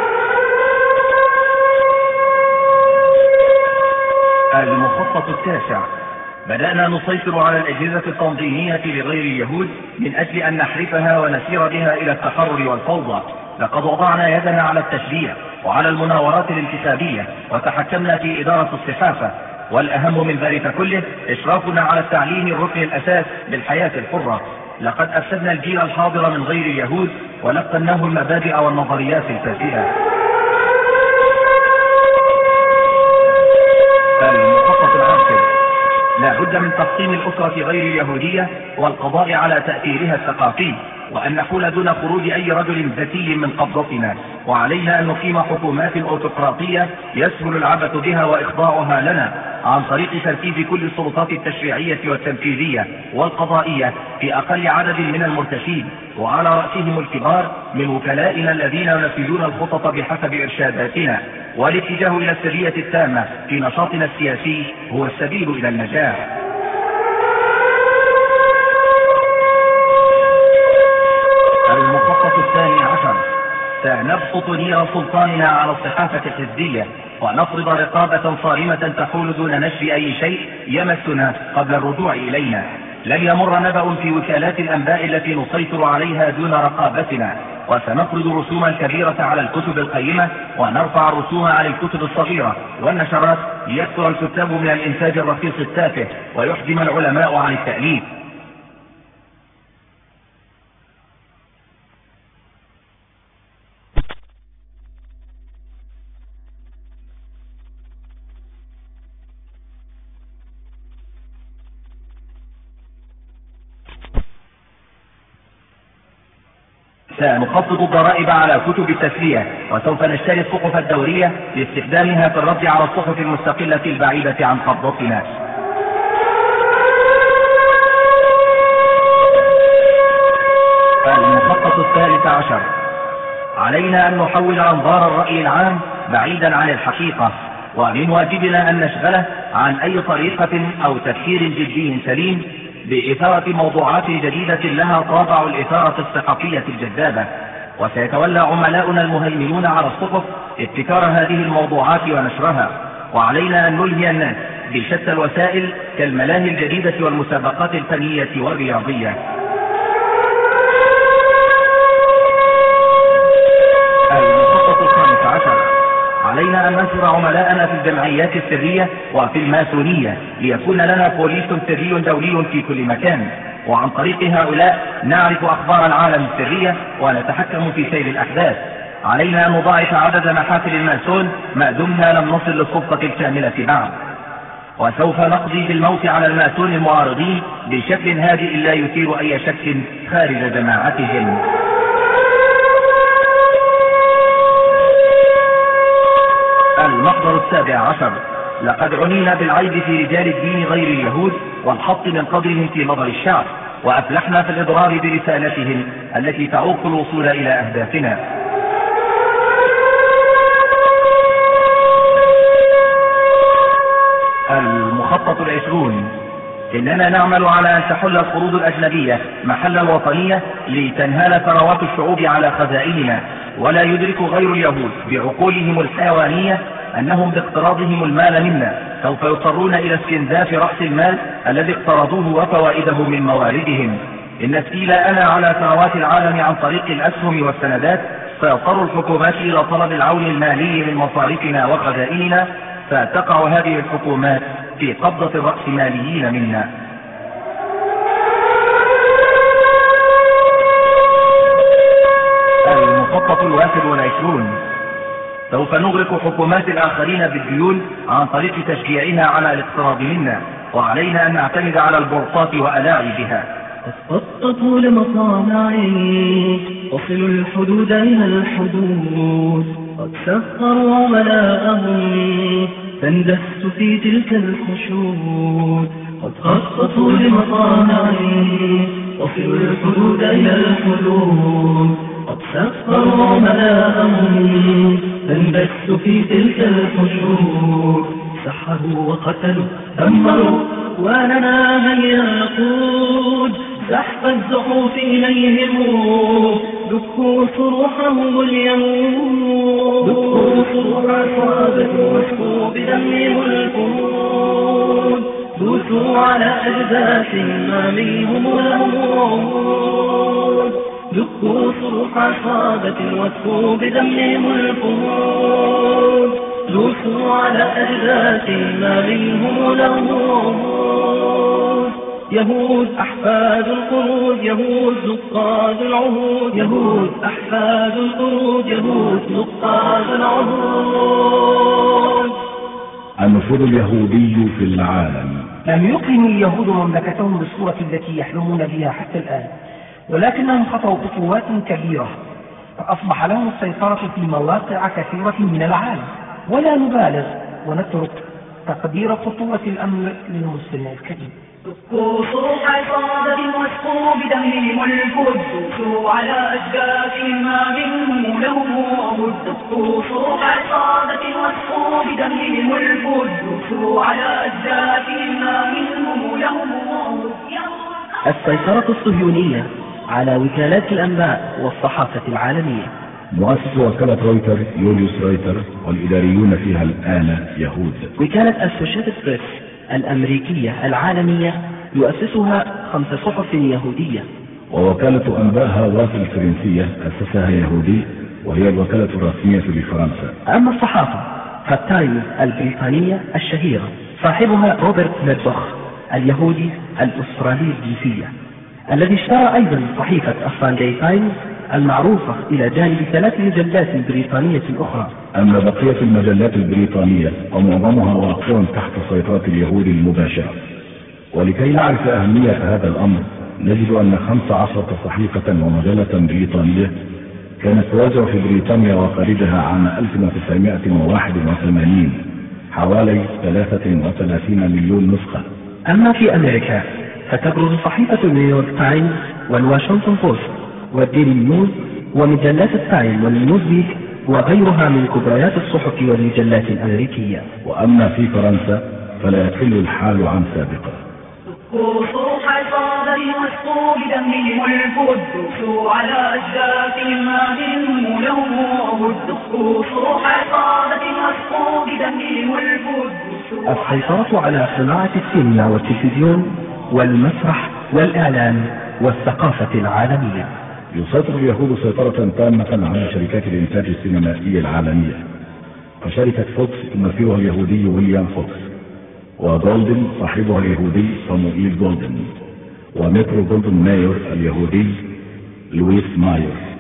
المخطط التاسع: بدأنا نسيطر على الأجهزة التنظيمية لغير اليهود من أجل أن نحرفها ونسير بها إلى التحرر والفوضى. لقد وضعنا يدنا على التشريع وعلى المناورات الانتخابية، وتحكمنا في إدارة الصحافة، والأهم من ذلك كله إشرافنا على التعليم الركن الأساس للحياة الحرة. لقد أفسدنا الجيل الحاضر من غير اليهود ولقناه المبادئ والنظريات الفاسدة. المخطط العاشر: لا بد من تحطيم الأسرة غير اليهودية والقضاء على تأثيرها الثقافي، وأن نحول دون خروج أي رجل ذكي من قبضتنا، وعلينا أن نقيم حكومات أوتقراطية يسهل العبث بها وإخضاعها لنا عن طريق تركيز كل السلطات التشريعية والتنفيذية والقضائية في أقل عدد من المرتشين، وعلى رأسهم الكبار من وكلائنا الذين ينفذون الخطط بحسب إرشاداتنا. والاتجاه إلى السرية التامة في نشاطنا السياسي هو السبيل إلى النجاح. المخطط الثاني عشر: سنبسط نير سلطاننا على الصحافة الحزبية، ونفرض رقابة صارمة تحول دون نشر أي شيء يمسنا قبل الرجوع إلينا. لن يمر نبأ في وكالات الأنباء التي نسيطر عليها دون رقابتنا، وسنفرض رسوما كبيرة على الكتب القيمة، ونرفع الرسوم على الكتب الصغيرة والنشرات ليكثر الكتاب من الإنتاج الرخيص التافه، ويحجم العلماء عن التأليف. سنخفض الضرائب على كتب التسلية، وسوف نشتري الصحف الدورية لاستخدامها في الرد على الصحف المستقلة البعيدة عن قبضتنا. المخطط الثالث عشر: علينا أن نحول أنظار الرأي العام بعيدا عن الحقيقة، ومن واجبنا أن نشغله عن أي طريقة أو تفكير جدي سليم بإثارة موضوعات جديدة لها طابع الإثارة الثقافية الجذابة. وسيتولى عملاؤنا المهيمنون على الصحف ابتكار هذه الموضوعات ونشرها، وعلينا أن نلهي الناس بشتى الوسائل كالملاهي الجديدة والمسابقات الفنية والرياضية. المخطط الخامس عشر: علينا أن ننشر عملاءنا في الجمعيات السرية وفي الماسونية ليكون لنا بوليس سري دولي في كل مكان، وعن طريق هؤلاء نعرف أخبار العالم السرية ونتحكم في سير الأحداث. علينا أن نضاعف عدد محافل الماسون ما دمنا لم نصل للسلطة الكاملة بعد، وسوف نقضي بالموت على الماسون المعارضين بشكل هادئ لا يثير أي شك خارج جماعتهم. المحضر 17. لقد عنينا بالعيب في رجال الدين غير اليهود والحط من قدرهم في نظر الشعب، وأفلحنا في الإضرار برسالتهم التي تعوق الوصول إلى أهدافنا. المخطط 20. إننا نعمل على أن تحل القروض الأجنبية محل الوطنية لتنهال ثروات الشعوب على خزائننا، ولا يدرك غير اليهود بعقولهم الحيوانية أنهم باقتراضهم المال منا سوف يضطرون إلى استنزاف رأس المال الذي اقترضوه وفوائده من مواردهم. إن استيلاءنا على ثروات العالم عن طريق الأسهم والسندات سيضطر الحكومات إلى طلب العون المالي من مصارفنا وخزائننا، فتقع هذه الحكومات في قبضة الرأسماليين منا. المخطط 21. سوف نغرق حكومات الآخرين بالديون عن طريق تشجيعها على الاقتراض منا، وعلينا أن نعتمد على البورصات وألاعبها. خططوا لمصانعي وصلوا الحدود إلى الحدود، قد سخروا عملاءهم فاندست في تلك الخشود. قد خططوا لمصانعي وصلوا الحدود إلى الحدود، قد سخروا عملاءهم فاندست في تلك الخشود. سحروا وقتلوا دمروا ولنا هيا نقود سحب الزحوف إليهم. دكوا صروحهم اليمود، دكوا صروح عصابة واسقوا بدمهم الفرود. دوسوا على أجداث ما منهم الأمود، دكوا صروح عصابة واسقوا بدمهم الفرود. دوسوا على أجداث ما منهم الأمود. يهود أحفاد القرود، يهود نقاد العهود، يهود أحفاد القرود، يهود نقاد العهود. النفوذ اليهودي في العالم. لم يقم اليهود مملكتهم بالصورة التي يحلمون بها حتى الآن، ولكنهم خطوا خطوات كبيرة فأصبح لهم السيطرة في مواقع كثيرة من العالم. ولا نبالغ ونترك تقدير خطورة الأمر للمسلم الكريم. دكوا صروح عصابة واسقوا بدمهم الفرد، دوسوا على أجداثهم ما منهم لهم عهود. دكوا صروح عصابة واسقوا بدمهم الفرد، دوسوا على أجداثهم ما منهم لهم عهود. السيطرة الصهيونية على وكالات الأنباء والصحافة العالمية. مؤسس وكالة رويتر يوليوس رويتر والإداريون فيها الآن يهود. وكالة أسوشيتد بريس الأمريكية العالمية يؤسسها 5 صحف يهودية. ووكالة أنباء هاواس الفرنسية أسسها يهودي وهي الوكالة الرسمية لفرنسا. أما الصحافة فالتايمز البريطانية الشهيرة صاحبها روبرت ميردوخ اليهودي الأسترالي الجنسية، الذي اشترى أيضا صحيفة السانداي تايمز المعروفة إلى جانب 3 مجلات بريطانية أخرى. أما بقية المجلات البريطانية ومعظمها واقع تحت سيطرة اليهود المباشرة. ولكي نعرف أهمية هذا الأمر نجد أن 15 صحيفة ومجلة بريطانية كانت توزع في بريطانيا وخارجها عام 1981 حوالي 33 مليون نسخة. أما في أمريكا فتبرز صحيفة نيويورك تايمز والواشنطن بوست والديلي نيوز ومجلات التايم والنيوزويك وغيرها من كبريات الصحف والمجلات الأمريكية. وأما في فرنسا فلا يقل الحال عن سابقه. دكوا صروح عصابة واسقوا بدمهم الفرد، دوسوا على أجداثهم ما منهم لهم عهود. دكوا صروح عصابة واسقوا بدمهم الفرد. السيطرة على صناعة السينما والتلفزيون والمسرح والإعلام والثقافة العالمية. يسيطر اليهود سيطرة تامة على شركات الإنتاج السينمائي العالمية، فشركة فوكس تمثلها اليهودي ويليام فوكس، وجولدن صاحبها اليهودي صموئيل جولدن، ومترو جولدن ماير اليهودي لويس ماير،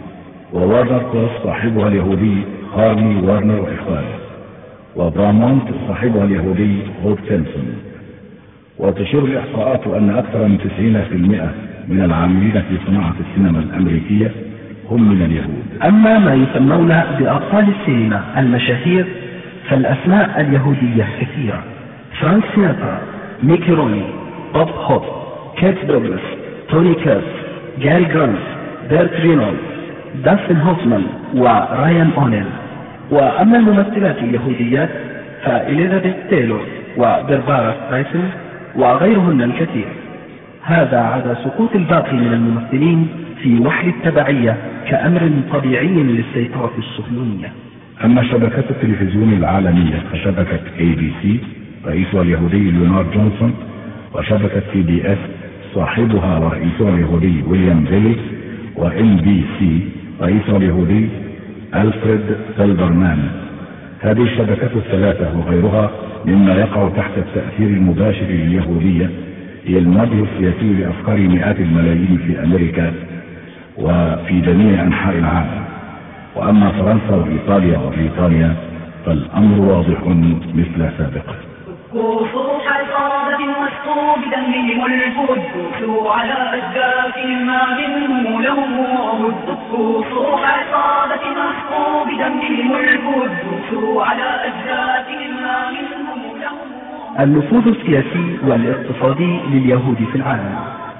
ووارنر كروس صاحبها اليهودي هارلي وارنر وإخوانه، وبرامونت صاحبها اليهودي هوب سيمسون. وتشير الإحصاءات أن أكثر من 90% من العاملين في صناعة السينما الأمريكية هم من اليهود. أما ما يسمون بأبطال السينما المشاهير فالأسماء اليهودية كثيرة: فرانك سيناترا، ميكي روني، بوب هوب، كيت دوغلاس، توني كيرس، جاري جرانت، بيرت رينولد، داستن هوفمان ورايان أونيل. وأما الممثلات اليهوديات فإليزابيث تايلور وبربارا سترايسن وغيرهن الكثير. هذا عدا سقوط الباقي من الممثلين في وحل التبعية كأمر طبيعي للسيطرة الصهيونية. أما شبكة التلفزيون العالمية فشبكة ABC رئيسها اليهودي ليونارد جونسون، وشبكة CBS صاحبها ورئيسها اليهودي ويليام بيلي، وNBC رئيسها اليهودي ألفريد سيلبرمان. هذه الشبكات الثلاثة وغيرها مما يقع تحت التأثير المباشر لليهودية هي الموجه السياسي لأفكار مئات الملايين في أمريكا وفي جميع أنحاء العالم. وأما فرنسا وإيطاليا وبريطانيا فالأمر واضح مثل سابقه. صروح عصابة واسقوا بدمهم الفد على أجداثهم ما منهم لهم وهد. صروح عصابة واسقوا بدمهم الفد على أجداثهم ما منهم لهم. النفوذ السياسي والاقتصادي لليهود في العالم.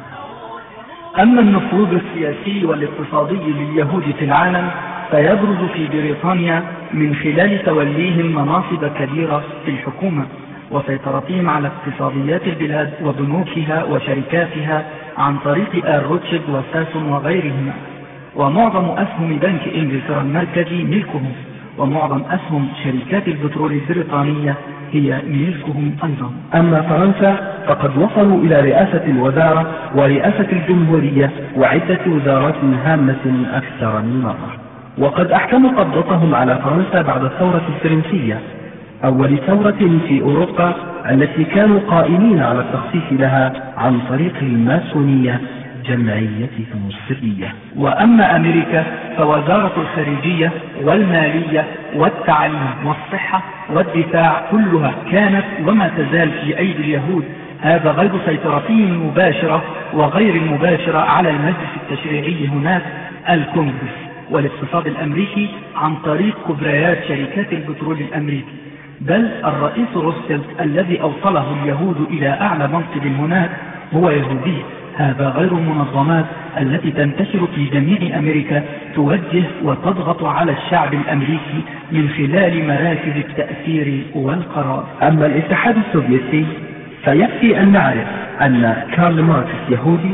أما النفوذ السياسي والاقتصادي لليهود في العالم فيبرز في بريطانيا من خلال توليهم مناصب كبيرة في الحكومة وسيطرتهم على اقتصاديات البلاد وبنوكها وشركاتها عن طريق آل روتشيلد وساسون وغيرهما. ومعظم أسهم بنك إنجلترا المركزي ملكهم، ومعظم أسهم شركات البترول البريطانية هي ملكهم أيضا. أما فرنسا فقد وصلوا إلى رئاسة الوزارة ورئاسة الجمهورية وعدة وزارات هامة أكثر من مرة. وقد أحكموا قبضتهم على فرنسا بعد الثورة الفرنسية، أول ثورة في أوروبا التي كانوا قائمين على التخصيص لها عن طريق الماسونية جمعيتهم السرية. وأما أمريكا فوزارة الخارجية والمالية والتعليم والصحة والدفاع كلها كانت وما تزال في أيدي اليهود، هذا غير سيطرتهم المباشرة وغير المباشرة على المجلس التشريعي هناك الكونغرس والاقتصاد الأمريكي عن طريق كبريات شركات البترول الأمريكي. بل الرئيس روزفلت الذي أوصله اليهود إلى أعلى منصب هناك هو يهودي، هذا غير المنظمات التي تنتشر في جميع أمريكا توجه وتضغط على الشعب الأمريكي من خلال مراكز التأثير والقرار. أما الاتحاد السوفيتي فيكفي أن نعرف أن كارل ماركس يهودي،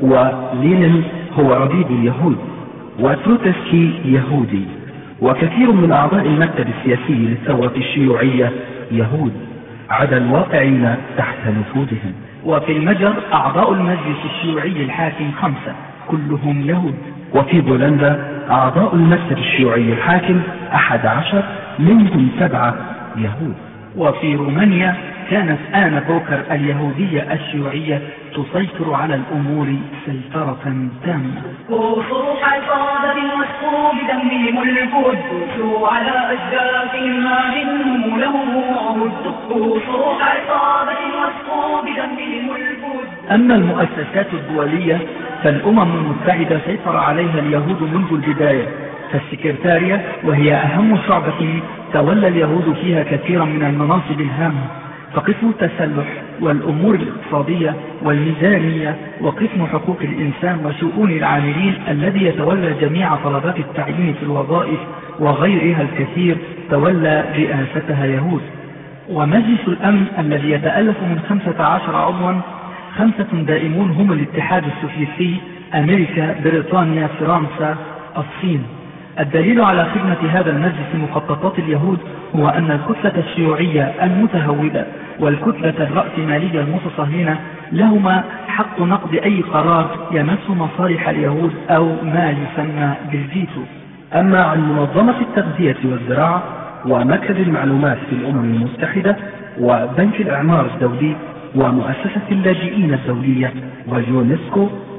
ولينين هو ربيب اليهود، وتروتسكي يهودي، وكثير من أعضاء المكتب السياسي للثورة الشيوعية يهود عدا الواقعين تحت نفوذهم. وفي المجر أعضاء المجلس الشيوعي الحاكم 5 كلهم يهود. وفي بولندا أعضاء المكتب الشيوعي الحاكم 11 منهم 7 يهود. وفي رومانيا كانت آنا بوكر اليهودية الشيوعية تسيطر على الأمور سيطرة تامة. صروح عصابة واسقوا بدمهم الفد على أجداثهم ما منهم لهم وهد. صروح عصابة واسقوا بدمهم الفد. أما المؤسسات الدولية فالأمم المتحدة سيطر عليها اليهود منذ البداية، فالسكرتارية وهي أهم شعبة تولى اليهود فيها كثيرا من المناصب الهامة، فقسم التسلح والأمور الاقتصادية والميزانية وقسم حقوق الإنسان وشؤون العاملين الذي يتولى جميع طلبات التعيين في الوظائف وغيرها الكثير تولى رئاستها يهود. ومجلس الأمن الذي يتألف من 15 عضوا 5 دائمون هم الاتحاد السوفيتي، أمريكا، بريطانيا، فرنسا، الصين. الدليل على خدمة هذا المجلس مخططات اليهود هو أن الكتلة الشيوعية المتهودة والكتلة الرأسمالية المتصهلنة لهما حق نقض أي قرار يمس مصالح اليهود أو ما يسمى بالفيتو. أما عن منظمة التغذية والزراعة ومركز المعلومات في الأمم المتحدة وبنك الإعمار الدولي ومؤسسة اللاجئين الدولية واليونسكو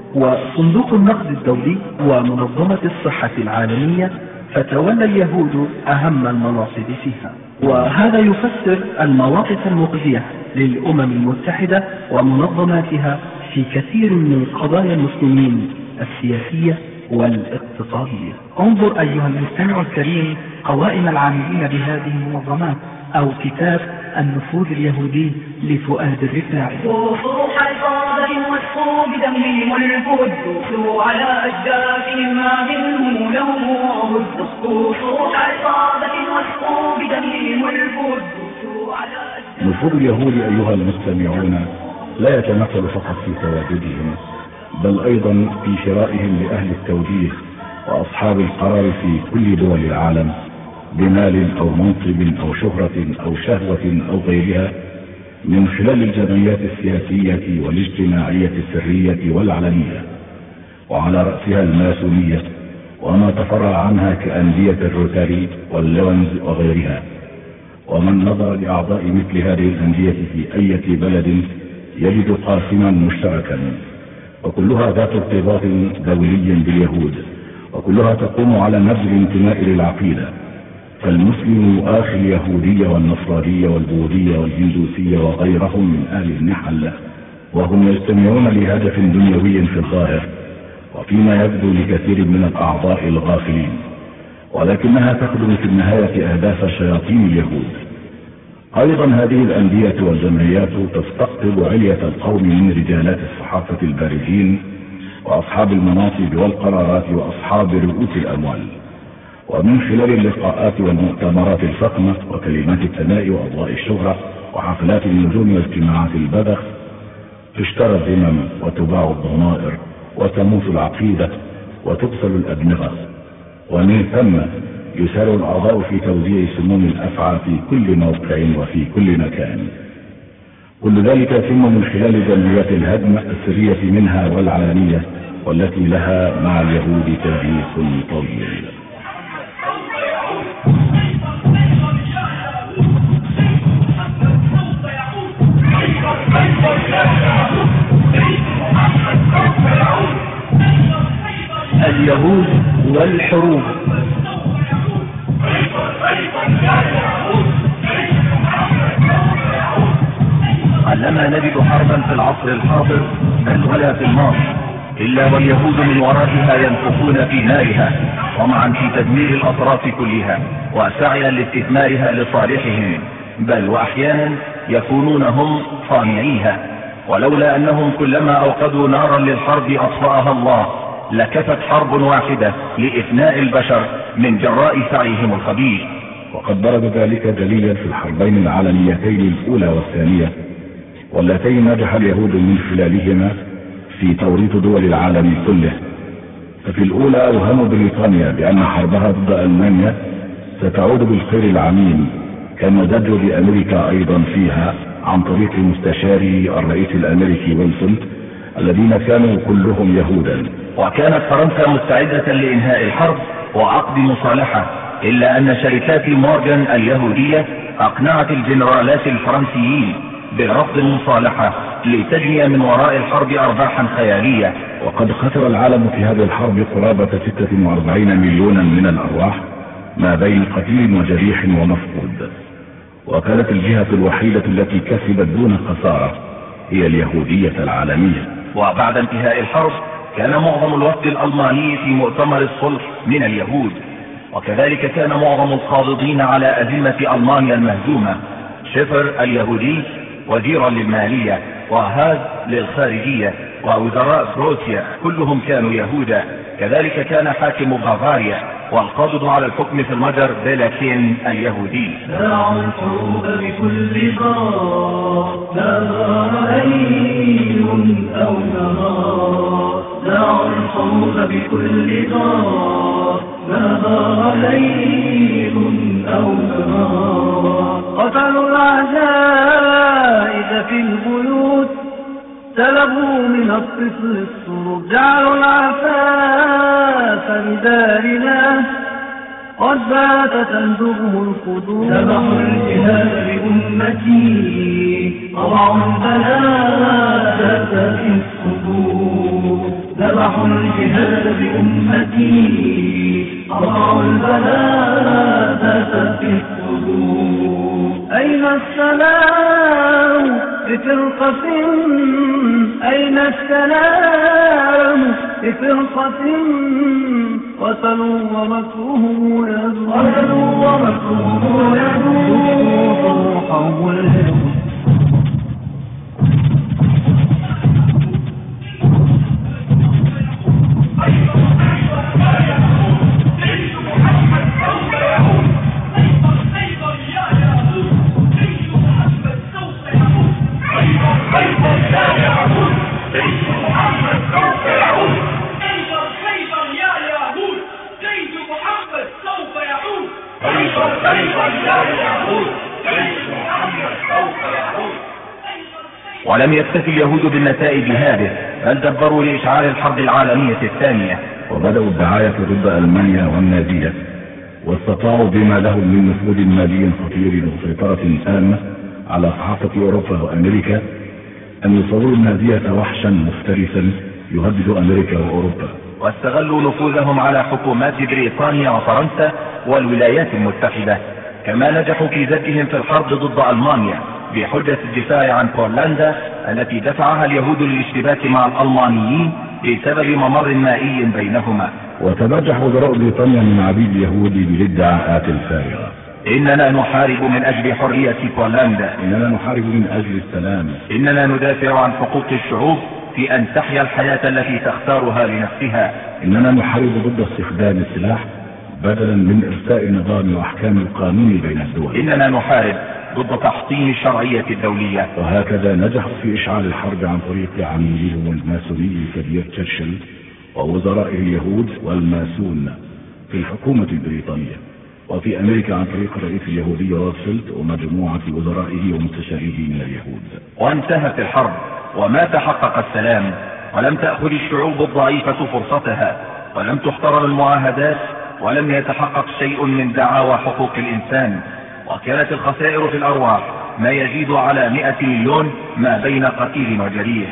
وصندوق النقد الدولي ومنظمة الصحة العالمية، فتولى اليهود أهم المناصب فيها. وهذا يفسر المواقف المخزية للأمم المتحدة ومنظماتها في كثير من قضايا المسلمين السياسية والاقتصادية. انظر أيها المستمع الكريم قوائم العاملين بهذه المنظمات أو كتاب النفوذ اليهودي لفؤاد الرفاعي. بدمهم الفد على أجدافهم ما منهم لهم عهد. صروح عصابة واسقوا بدمهم الفد على أجدافهم. نفوذ اليهود أيها المستمعون لا يتمثل فقط في تواجدهم، بل أيضا في شرائهم لأهل التوجيه وأصحاب القرار في كل دول العالم بمال أو منصب أو شهرة أو شهوة أو غيرها، من خلال الجمعيات السياسية والاجتماعية السرية والعلنية، وعلى رأسها الماسونية وما تفرع عنها كأندية الروتاري واللونز وغيرها. ومن نظر لأعضاء مثل هذه الأندية في أي بلد يجد قاسما مشتركا، وكلها ذات ارتباط دولي باليهود، وكلها تقوم على نبذ الانتماء للعقيدة، فالمسلم يؤاخي اليهودية والنصرانية والبوذية والهندوسية وغيرهم من أهل النحل، وهم يجتمعون لهدف دنيوي في الظاهر وفيما يبدو لكثير من الأعضاء الغافلين، ولكنها تخدم في النهاية أهداف شياطين اليهود. أيضا هذه الأندية والجمعيات تستقطب علية القوم من رجالات الصحافة البارزين وأصحاب المناصب والقرارات وأصحاب رؤوس الأموال، ومن خلال اللقاءات والمؤتمرات الفخمة وكلمات الثناء وأضواء الشهرة وحفلات النجوم واجتماعات البذخ تشترى الذمم وتباع الضمائر وتموت العقيدة وتقتل الأدمغة، ومن ثم يسار الأعضاء في توزيع سموم الأفعى في كل موقع وفي كل مكان. كل ذلك يتم من خلال جمعيات الهدم السرية منها والعلانية، والتي لها مع اليهود تاريخ طويل. اليهود والحروب. علما نجد حربا في العصر الحاضر بل ولا في الماضي إلا واليهود من ورائها ينفخون في نارها طمعا في تدمير الأطراف كلها وسعيا لاستثمارها لصالحهم، بل وأحيانا يكونون هم صانعيها، ولولا أنهم كلما أوقدوا نارا للحرب أطفأها الله لكفت حرب واحدة لإفناء البشر من جراء سعيهم الخبيث. وقد برز ذلك دليلا في الحربين العالميتين الأولى والثانية، واللتين نجح اليهود من خلالهما في توريط دول العالم كله. ففي الأولى أوهموا بريطانيا بأن حربها ضد ألمانيا ستعود بالخير العميم، كما زجوا بأمريكا أيضا فيها عن طريق مستشاري الرئيس الأمريكي ويلسون الذين كانوا كلهم يهودا. وكانت فرنسا مستعدة لإنهاء الحرب وعقد مصالحة، إلا أن شركات مورغان اليهودية أقنعت الجنرالات الفرنسيين برفض المصالحة لتجني من وراء الحرب أرباحا خيالية. وقد خسر العالم في هذه الحرب قرابة 46 مليونا من الأرواح ما بين قتيل وجريح ومفقود، وكانت الجهة الوحيدة التي كسبت دون خسارة هي اليهودية العالمية. وبعد انتهاء الحرب كان معظم الوفد الألماني في مؤتمر الصلح من اليهود، وكذلك كان معظم القابضين على أزمة ألمانيا المهزومة، شيفر اليهودي وزيرا للمالية وهاز للخارجية ووزراء بروسيا كلهم كانوا يهودا، كذلك كان حاكم بافاريا والقابض على الحكم في المجر بيلاكين اليهودي. دعوا الحروب بكل ضرار لا ضرر ليل أو نهار، دعوا الحروب بكل ضرار لا ضرر ليل أو نهار. قتلوا العجائز في البيوت، سلبوا من الطفل السرور، جعلوا العفاف بدارنا قد بات تندبه القدور. سبحوا الجهاد بأمتي طبعوا البلاء في الصدور، أضاعوا الجهاد بأمتي أضاعوا البلاء ذات في الصدور. أين السلام لفرقة أين السلام لفرقة قتلوا ومكروه يدور روحهم الهدوء. ولم يكتفي اليهود بالنتائج هذه، بل دبروا لإشعال الحرب العالمية الثانية، وبدأوا الدعاية ضد ألمانيا والنازية، واستطاعوا بما لهم من نفوذ مالي خطير وسيطرة تامة على صحافة أوروبا وأمريكا أن يصوروا النازية وحشا مفترسا يهدد أمريكا وأوروبا. واستغلوا نفوذهم على حكومات بريطانيا وفرنسا والولايات المتحدة، كما نجحوا في زجهم في الحرب ضد ألمانيا بحجة الدفاع عن بولندا التي دفعها اليهود للاشتباك مع الألمانيين بسبب ممر مائي بينهما. وتبجح وزراء بريطانيا من عبيد اليهود بالادعاءات الفارغة. إننا نحارب من أجل حرية بولندا، إننا نحارب من أجل السلام، إننا ندافع عن حقوق الشعوب في أن تحيا الحياة التي تختارها لنفسها، إننا نحارب ضد استخدام السلاح بدلا من إرساء النظام وأحكام القانون بين الدول، إننا نحارب ضد تحطيم الشرعية الدولية. وهكذا نجحوا في إشعال الحرب عن طريق عميلهم الماسوني الكبير تشرشل ووزرائه اليهود والماسون في الحكومة البريطانية، وفي أمريكا عن طريق الرئيس اليهودي روزفلت ومجموعة وزرائه ومستشاريه من اليهود. وانتهت الحرب وما تحقق السلام، ولم تأخذ الشعوب الضعيفة فرصتها، ولم تحترم المعاهدات، ولم يتحقق شيء من دعاوى حقوق الإنسان، وكانت الخسائر في الأرواح ما يزيد على 100 مليون ما بين قتيل وجريح.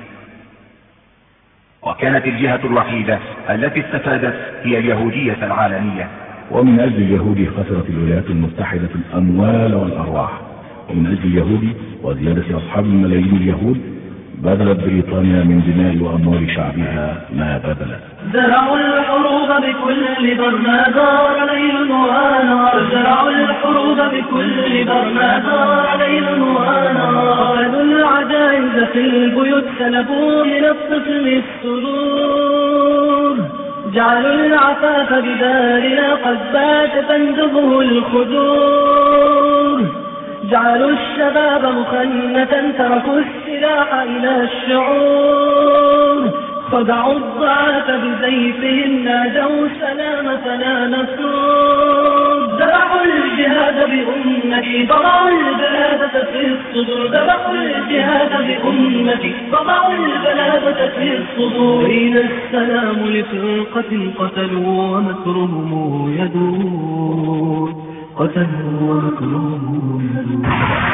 وكانت الجهة الوحيدة التي استفادت هي اليهودية العالمية. ومن أجل اليهود خسرت الولايات المتحدة الأموال والأرواح، ومن أجل اليهود وزيادة أصحاب الملايين اليهود بذلت بريطانيا من دماء وأموال شعبها ما بذلت. زرعوا الحروب بكل بر ما دار ليل ونهار، زرعوا الحروب بكل بر ما دار ليل ونهار، أخذوا العجائز في البيوت سلبوا من الطفل السرور، جعلوا العفاف بدارنا قد بات تندبه الخدور، جعلوا الشباب مخنة تركوا السلاح إلى الشعور، خدعوا الضعاف بسيفهم نادوا سلامتنا نسود، ذبحوا الجهاد بأمتي ضرعوا البلادة في الصدور، ذبحوا الجهاد بأمتي ضرعوا البلادة في الصدور. أين السلام لفرقة قتلوا ومكرهم يدور، قتلوا ومكرهم يدور.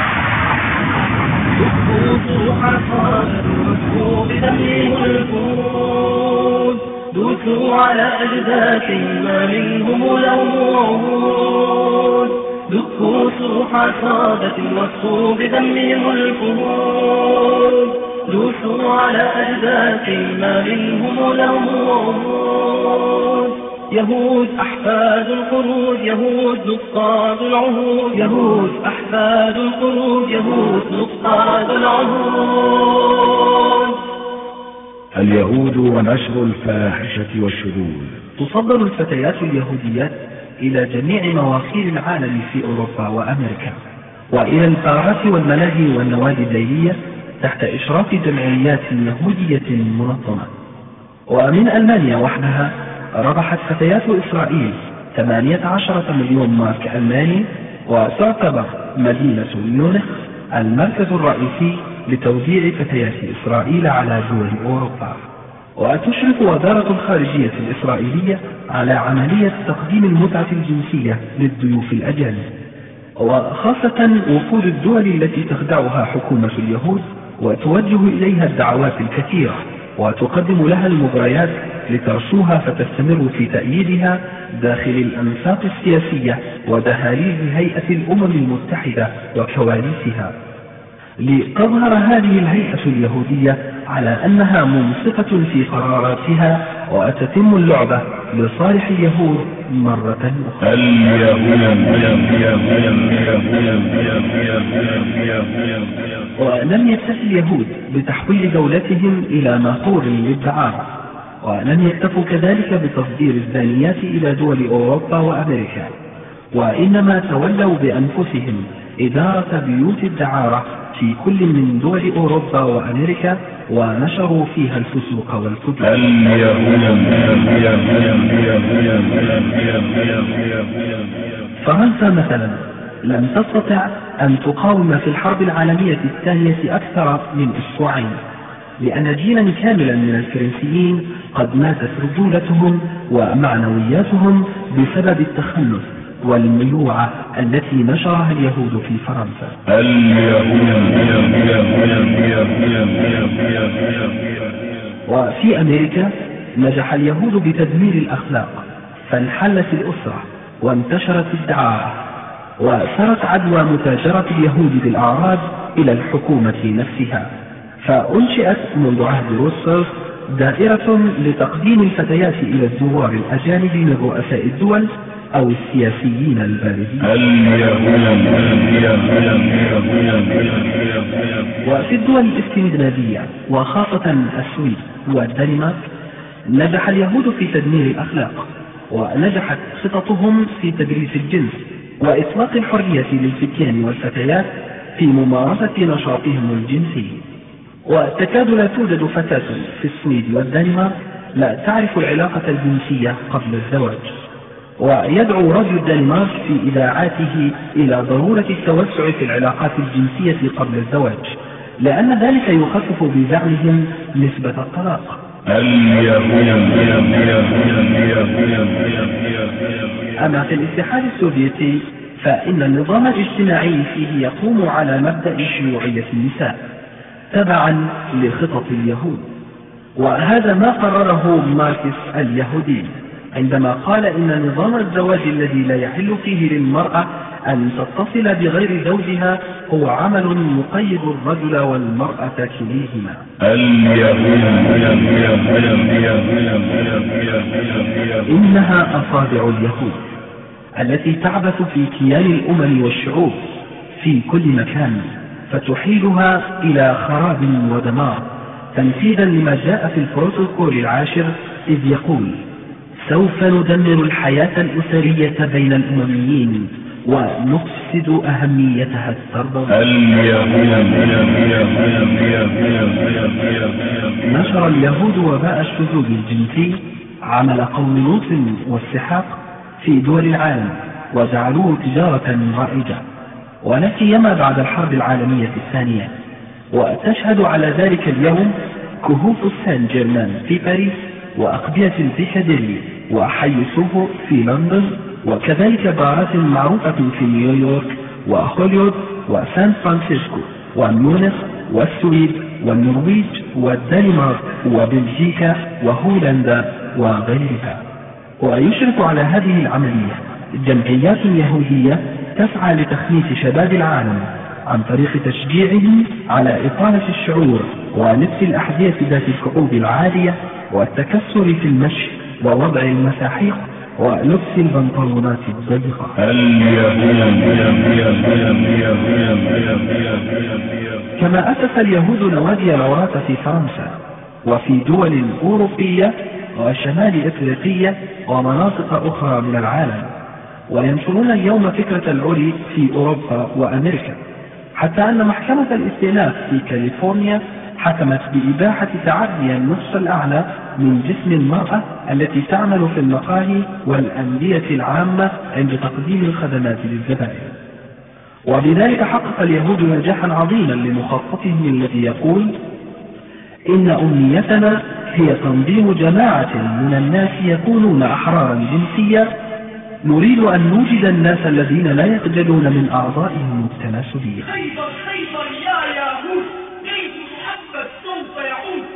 دوسوا حصانا دوسوا بدمهم الفود، دوسوا على أجداث ما منهم لهم وعود، دوسوا حصادة وصوا بدمهم الفود، دوسوا على أجداث ما منهم لهم وعود. يهود أحفاد القرود، يهود نقاد العهود، يهود أحفاد القرود، يهود نقاد العهود. اليهود ونشر الفاحشة والشذوذ. تصدر الفتيات اليهوديات إلى جميع مواخير العالم في أوروبا وأمريكا، وإلى البارات والملاهي والنوادي الليلية تحت إشراف جمعيات يهودية منظمة. ومن ألمانيا وحدها ربحت فتيات إسرائيل 18 مليون مارك ألماني، وتعتبر مدينة ميونخ المركز الرئيسي لتوزيع فتيات إسرائيل على دول أوروبا. وتشرف وزارة الخارجية الإسرائيلية على عملية تقديم المتعة الجنسية للضيوف الأجانب، وخاصة وفود الدول التي تخدعها حكومة اليهود وتوجه إليها الدعوات الكثيرة وتقدم لها المغريات لترسوها فتستمر في تأييدها داخل الأنساق السياسية ودهاليز هيئة الأمم المتحدة وكواليسها، لتظهر هذه الهيئة اليهودية على أنها منصفة في قراراتها وتتم اللعبة لصالح اليهود مرة أخرى. ولم يكتفي اليهود بتحويل دولتهم إلى ماخور للدعارة، ولم يكتفوا كذلك بتصدير الزانيات إلى دول أوروبا وأمريكا، وإنما تولوا بأنفسهم إدارة بيوت الدعارة في كل من دول أوروبا وأمريكا، ونشروا فيها الفسوق والفجور. فرنسا مثلا لم تستطع أن تقاوم في الحرب العالمية الثانية أكثر من أسبوعين، لأن جيلا كاملا من الفرنسيين قد ماتت رجولتهم ومعنوياتهم بسبب التخلف والميوعة التي نشرها اليهود في فرنسا. وفي أمريكا نجح اليهود بتدمير الأخلاق، فانحلت الأسرة وانتشرت الدعارة، وسرت عدوى متاجرة اليهود بالأعراض إلى الحكومة نفسها، فأنشئت منذ عهد روزفلت دائرة لتقديم الفتيات إلى الزوار الأجانب من رؤساء الدول أو السياسيين البارزين. وفي الدول الاسكندنافية وخاصة السويد والدنمارك نجح اليهود في تدمير الأخلاق، ونجحت خططهم في تدريس الجنس وإطلاق الحرية للفتيان والفتيات في ممارسة نشاطهم الجنسي. وتكاد لا توجد فتاة في السويد والدنمارك لا تعرف العلاقة الجنسية قبل الزواج. ويدعو راديو الدنمارك في إذاعاته إلى ضرورة التوسع في العلاقات الجنسية قبل الزواج، لأن ذلك يخفف بزعمهم نسبة الطلاق. أما في الاتحاد السوفيتي فإن النظام الاجتماعي فيه يقوم على مبدأ شيوعية النساء تبعا لخطط اليهود، وهذا ما قرره ماركس اليهودي عندما قال إن نظام الزواج الذي لا يحل فيه للمرأة أن تتصل بغير زوجها هو عمل يقيد الرجل والمرأة كليهما. إنها أصابع اليهود التي تعبث في كيان الأمم والشعوب في كل مكان، فتحيلها إلى خراب ودمار، تنفيذا لما جاء في البروتوكول العاشر إذ يقول: سوف ندمر الحياة الأسرية بين الأمميين ونفسد أهميتها التربوية. نشر اليهود وباء الشذوذ الجنسي عمل قوم لوط والسحاق في دول العالم، وجعلوه تجارة رائجة، ولا سيما بعد الحرب العالمية الثانية. وتشهد على ذلك اليوم كهوف سان جيرمان في باريس، وأقبية البيكاديلي وحي سوهو في لندن، وكذلك بارات معروفة في نيويورك وهوليوود وسان فرانسيسكو وميونخ والسويد والنرويج والدنمارك وبلجيكا وهولندا وغيرها. ويشرف على هذه العملية جمعيات يهودية تسعى لتخنيف شباب العالم عن طريق تشجيعهم على إطالة الشعور ولبس الأحذية ذات الكعوب العالية والتكسر في المشي ووضع المساحيق ولبس البنطلونات الضيقة. كما أسس اليهود نوادي العراة في فرنسا وفي دول أوروبية وشمال إفريقية ومناطق أخرى من العالم، وينشرون اليوم فكرة العري في أوروبا وأمريكا، حتى أن محكمة الاستئناف في كاليفورنيا حكمت بإباحة تعدي النصف الأعلى من جسم المرأة التي تعمل في المقاهي والأندية العامة عند تقديم الخدمات للزبائن. وبذلك حقق اليهود نجاحا عظيما لمخططهم الذي يقول: إن أمنيتنا هي تنظيم جماعة من الناس يكونون أحرارا جنسيا، نريد أن نوجد الناس الذين لا يخجلون من أعضائهم التناسلية. خيبر خيبر يا يهود، جيش محمد سوف يعود.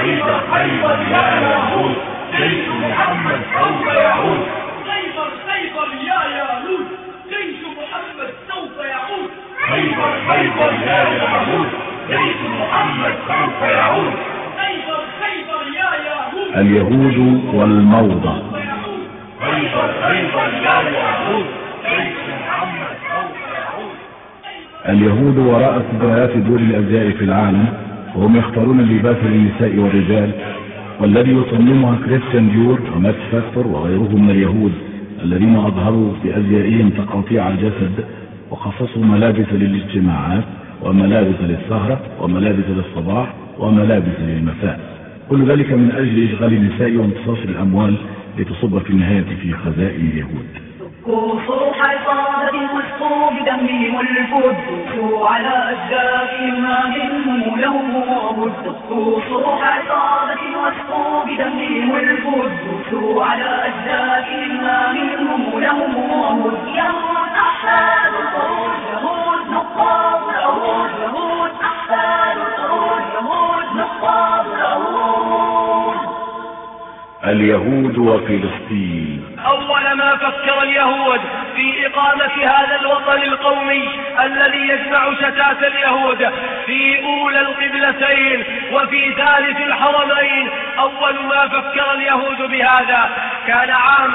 خيبر خيبر يا يهود جيش محمد سوف يعود. خيبر خيبر يا يهود جيش محمد سوف يعود. خيبر خيبر يا يهود جيش محمد سوف يعود. خيبر خيبر يا يهود اليهود والموضة. خيبر خيبر يا يهود جيش محمد سوف يعود. اليهود وراء كبريات دول الأزياء في العالم، وهم يختارون اللباس للنساء والرجال، والذي يصممها كريستيان ديور وماكس فاكتور وغيرهم من اليهود الذين أظهروا بأزيائهم تقاطيع الجسد، وخصصوا ملابس للاجتماعات وملابس للسهرة وملابس للصباح وملابس للمساء، كل ذلك من أجل إشغال النساء وامتصاص الأموال لتصب في النهاية في خزائن اليهود. صروح عصابة مسقوا بدمهم الفود على أجدادهم ما منهم لهم وبد. صروح عصابة مسقوا بدمهم الفود على أجدادهم ما منهم لهم وبد. يهود أحفاد الخروج يهود نقاط العهود يهود أحفاد الخروج يهود نقاط العهود. اليهود وفلسطين. أول ما فكر اليهود في إقامة هذا الوطن القومي الذي يجمع شتات اليهود في أولى القبلتين وفي ثالث الحرمين، أول ما فكر اليهود بهذا كان عام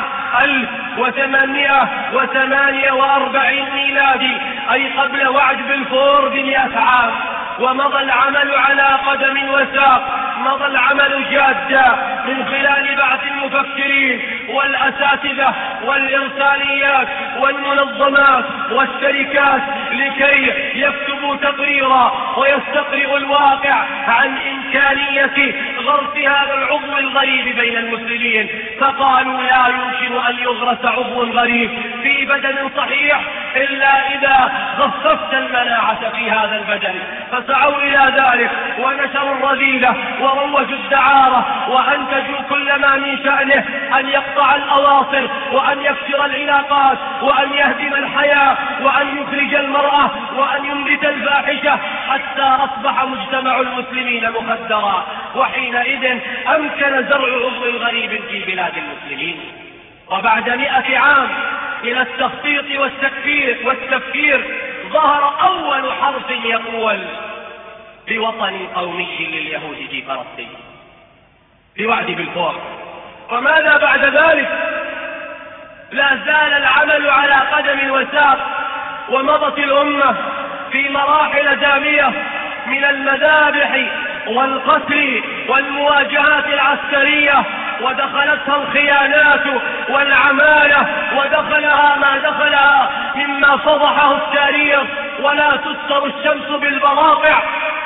1848 ميلادي، أي قبل وعد بلفور ب100 عام. ومضى العمل على قدم وساق، مضى العمل جادا من خلال بعض المفكرين والأساتذة والإرساليات والمنظمات والشركات لكي يكتبوا تقريرا ويستقرئوا الواقع عن إمكانية غرس هذا العضو الغريب بين المسلمين. فقالوا لا يمكن أن يغرس عضو غريب في بدن صحيح إلا إذا خففت المناعة في هذا البدن. فسعوا إلى ذلك ونشروا الرذيلة وروجوا الدعارة وأنتجوا كل ما من شأنه أن يقطع الأواصر وأن يكسر العلاقات وأن يهدم الحياة وأن يخرج المرأة وأن ينبت الفاحشة، حتى أصبح مجتمع المسلمين مخدرا. وحينئذ أمكن زرع عضو غريب في بلاد المسلمين. وبعد 100 عام إلى التخطيط والتفكير ظهر أول حرف يقول بوطن قومي لليهود في فلسطين بوعد بلفور. وماذا بعد ذلك؟ لا زال العمل على قدم وساق، ومضت الأمة في مراحل دامية من المذابح والقتل والمواجهات العسكرية، ودخلتها الخيانات والعمالة، ودخلها ما دخلها مما فضحه التاريخ، ولا تستر الشمس بالبراقع،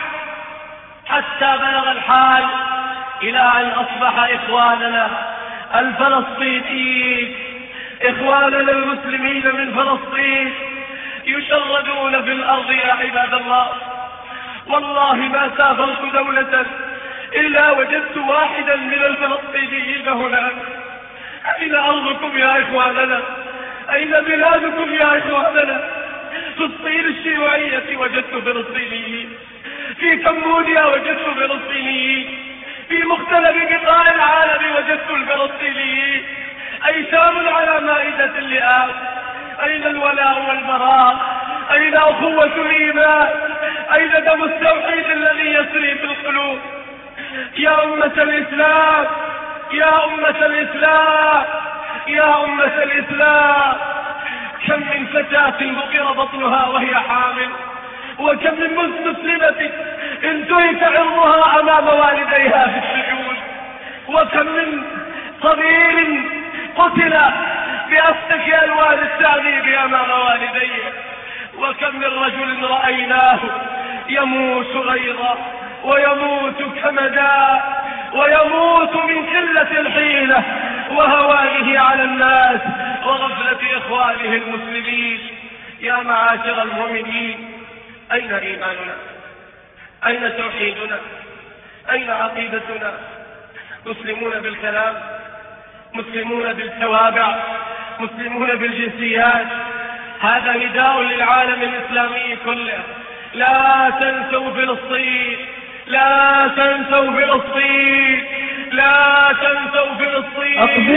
حتى بلغ الحال إلى أن أصبح إخواننا الفلسطينيين، إخواننا المسلمين من فلسطين يشردون في الأرض. يا عباد الله، والله ما سافرت دولة إلا وجدت واحدا من الفلسطينيين هناك. أين أرضكم يا إخواننا؟ أين بلادكم يا إخواننا؟ في الصين الشيوعية وجدت فلسطينيين، في كمبوديا وجدت فلسطينيين، في مختلف بقاع العالم وجدت الفلسطينيين أيتام على مائدة اللئام. أين الولاء والبراء؟ أين أخوة الإيمان؟ أين دم التوحيد الذي يسري في القلوب؟ يا أمة الإسلام، يا أمة الإسلام، يا أمة الإسلام، كم من فتاة بقر بطنها وهي حامل، وكم من مسلمة انتهك عرضها أمام والديها في السجون، وكم من صغير قتل بأسفك ألوان التعذيب أمام والديه، وكم من رجل رأيناه يموت غيظا ويموت كمدا ويموت من قلة الحيلة وهوانه على الناس وغفلة إخوانه المسلمين. يا معاشر المؤمنين، أين إيماننا؟ أين توحيدنا؟ أين عقيدتنا؟ مسلمون بالكلام، مسلمون بالتوابع، مسلمون بالجنسيات. هذا نداء للعالم الإسلامي كله: لا تنسوا فلسطين، لا تنسوا فلسطين.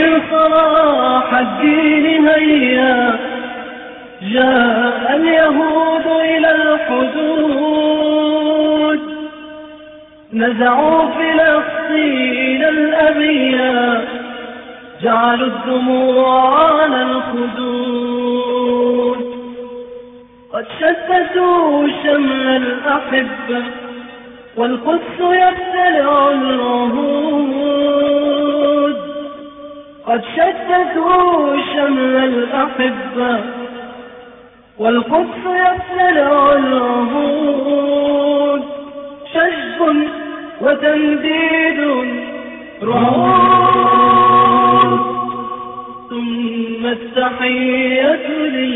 صلاح الدين هيا جاء اليهود إلى الحدود نزعوا فلسطين الأبية جعلوا الدموع على الخدود قد شتتوا شمل الأحبة والقدس يبتلع العهود قد شتتوا شمل الأحبة والقدس يبتلع العهود شجب وتنديد رعود ثم التحية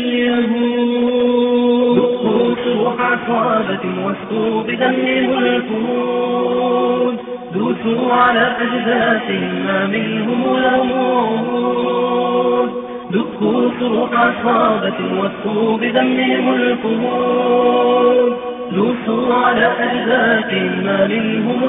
لليهود صروح عصابة واسقوا بدمهم الفهود دوسوا على أجداثهم ما منهم الأمود دقوا صروح عصابة واسقوا بدمهم الفهود دوسوا على أجداثهم ما منهم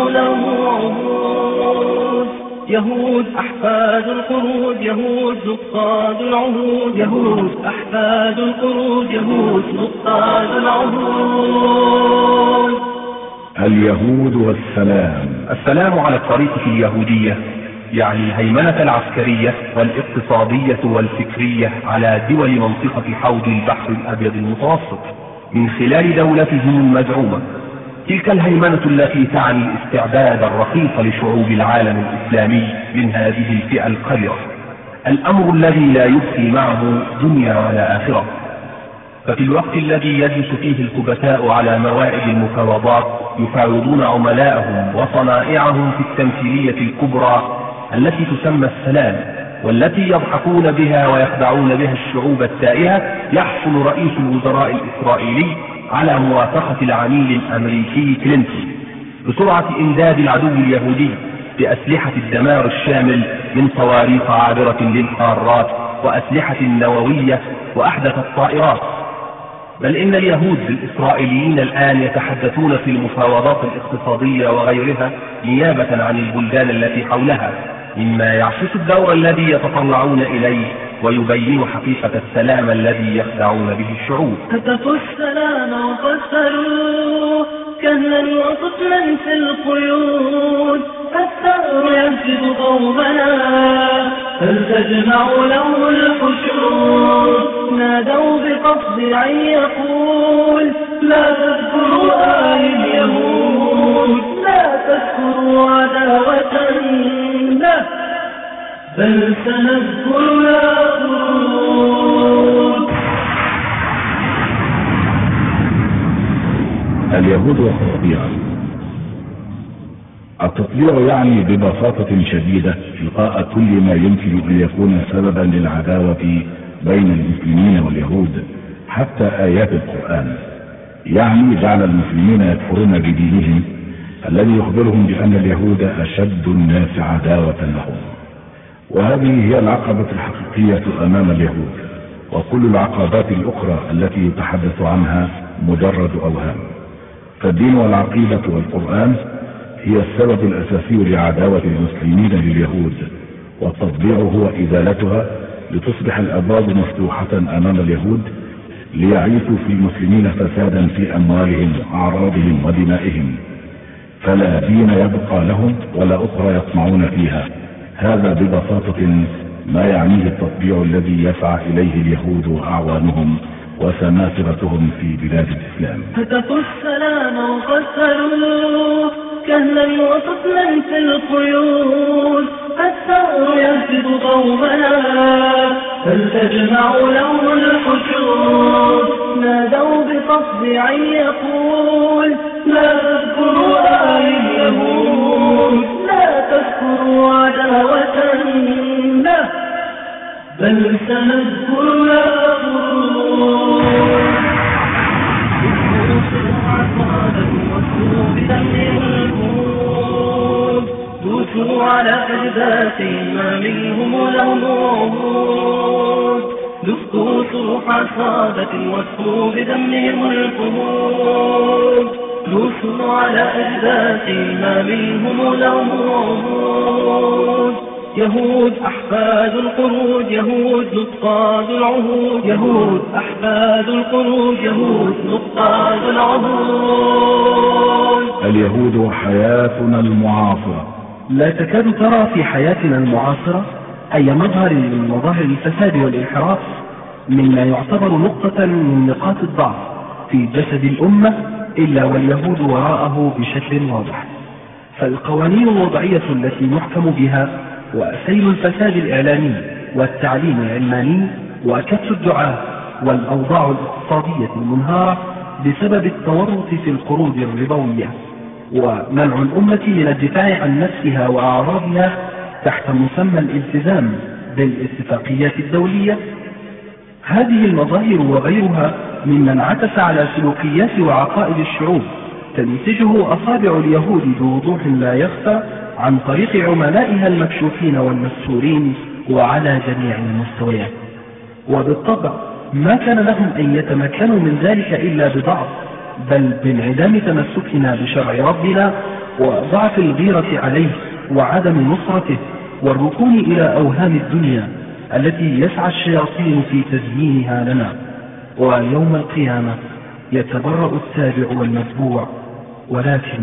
الأمود يهود أحفاد القرود يهود نقاد العهود يهود أحفاد القرود يهود نقاد العهود. اليهود والسلام. السلام على الطريقة اليهودية يعني الهيمنة العسكرية والاقتصادية والفكرية على دول منطقة حوض البحر الأبيض المتوسط من خلال دولتهم المزعومة. تلك الهيمنة التي تعني الاستعداد الرخيص لشعوب العالم الإسلامي من هذه الفئة القذرة، الأمر الذي لا يبقي معه دنيا ولا آخرة. ففي الوقت الذي يجلس فيه الكبتاء على موائد المفاوضات يفاوضون عملاءهم وصنائعهم في التمثيلية الكبرى التي تسمى السلام، والتي يضحكون بها ويخدعون بها الشعوب التائهة، يحصل رئيس الوزراء الإسرائيلي على موافقة العميل الأمريكي كلينتون بسرعة إمداد العدو اليهودي بأسلحة الدمار الشامل من صواريخ عابرة للقارات وأسلحة نووية وأحدث الطائرات. بل إن اليهود الإسرائيليين الآن يتحدثون في المفاوضات الاقتصادية وغيرها نيابة عن البلدان التي حولها، مما يعكس الدور الذي يتطلعون إليه ويبين حقيقة السلام الذي يخدعون به الشعوب. هتفوا السلام وقسروا كهلا وطفلا في القيود، الثأر ينفذ قومنا هل تجمع له الحشود، نادوا بقصد أن يقول لا تذكروا آل اليهود، لا تذكروا عداوة له بل سنذكر اليهود. اليهود والتطبيع. التطبيع يعني ببساطة شديدة إلقاء كل ما يمكن أن يكون سببا للعداوة بين المسلمين واليهود، حتى آيات القرآن. يعني جعل المسلمين يكفرون بدينهم الذي يخبرهم بأن اليهود أشد الناس عداوة لهم، وهذه هي العقبة الحقيقية أمام اليهود، وكل العقبات الأخرى التي يتحدث عنها مجرد أوهام. فالدين والعقيدة والقرآن هي السبب الأساسي لعداوة المسلمين لليهود، والتطبيع هو إزالتها لتصبح الأبواب مفتوحة أمام اليهود ليعيثوا في المسلمين فسادا في أموالهم وأعراضهم ودمائهم، فلا دين يبقى لهم ولا أخرى يطمعون فيها. هذا ببساطة ما يعنيه التطبيع الذي يسعى إليه اليهود وأعوانهم وسماسرتهم في بلاد الإسلام. هتفوا السلام وقسروا كهلا وطفلا في القيود، الثأر يهتف قومنا هل تجمع لهم الحشود، نادوا بقصد أن يقول لا تذكروا آل اليهود، لا تذكروا عداوة له بل سنذكر اليهود. دوسوا على أجداثهم ما منهم الأمود، دقوا صروح عصابة واسقوا بدمهم الفهود، دوسوا على أجداثهم ما منهم الأمود يهود أحفاد القرود يهود نقاد العهود يهود أحفاد القرود يهود نقاد العهود. اليهود حياتنا المعاصرة. لا تكاد ترى في حياتنا المعاصرة أي مظهر من مظاهر الفساد والانحراف مما يعتبر نقطة من نقاط الضعف في جسد الأمة إلا واليهود وراءه بشكل واضح. فالقوانين الوضعية التي نحكم بها وسيل الفساد الإعلامي والتعليم العلماني وكبت الدعاة والأوضاع الاقتصادية المنهارة بسبب التورط في القروض الربوية ومنع الأمة من الدفاع عن نفسها وأعراضها تحت مسمى الالتزام بالاتفاقيات الدولية. هذه المظاهر وغيرها ممن عكس على سلوكيات وعقائد الشعوب تنتجه أصابع اليهود بوضوح لا يخفى عن طريق عملائها المكشوفين والمستورين وعلى جميع المستويات. وبالطبع ما كان لهم أن يتمكنوا من ذلك إلا بضعف، بل بانعدام تمسكنا بشرع ربنا وضعف الغيرة عليه وعدم نصرته والركون إلى أوهام الدنيا التي يسعى الشياطين في تزيينها لنا. ويوم القيامة يتبرأ التابع والمتبوع، ولكن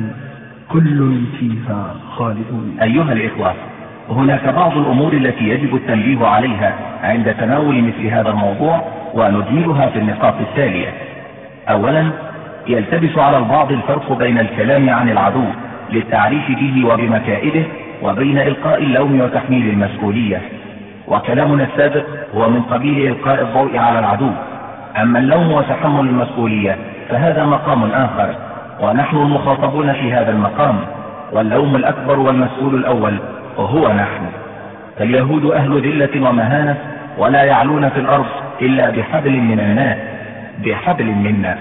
كل فيها خالدون. أيها الإخوة، هناك بعض الأمور التي يجب التنبيه عليها عند تناول مثل هذا الموضوع، ونجملها في النقاط التالية. أولا، يلتبس على البعض الفرق بين الكلام عن العدو للتعريف به وبمكائده وبين إلقاء اللوم وتحميل المسؤولية. وكلامنا السابق هو من قبيل إلقاء الضوء على العدو، أما اللوم وتحمل المسؤولية فهذا مقام آخر، ونحن المخاطبون في هذا المقام، واللوم الأكبر والمسؤول الأول وهو نحن. فاليهود أهل ذلة ومهانة ولا يعلون في الأرض إلا بحبل من الناس، بحبل منا.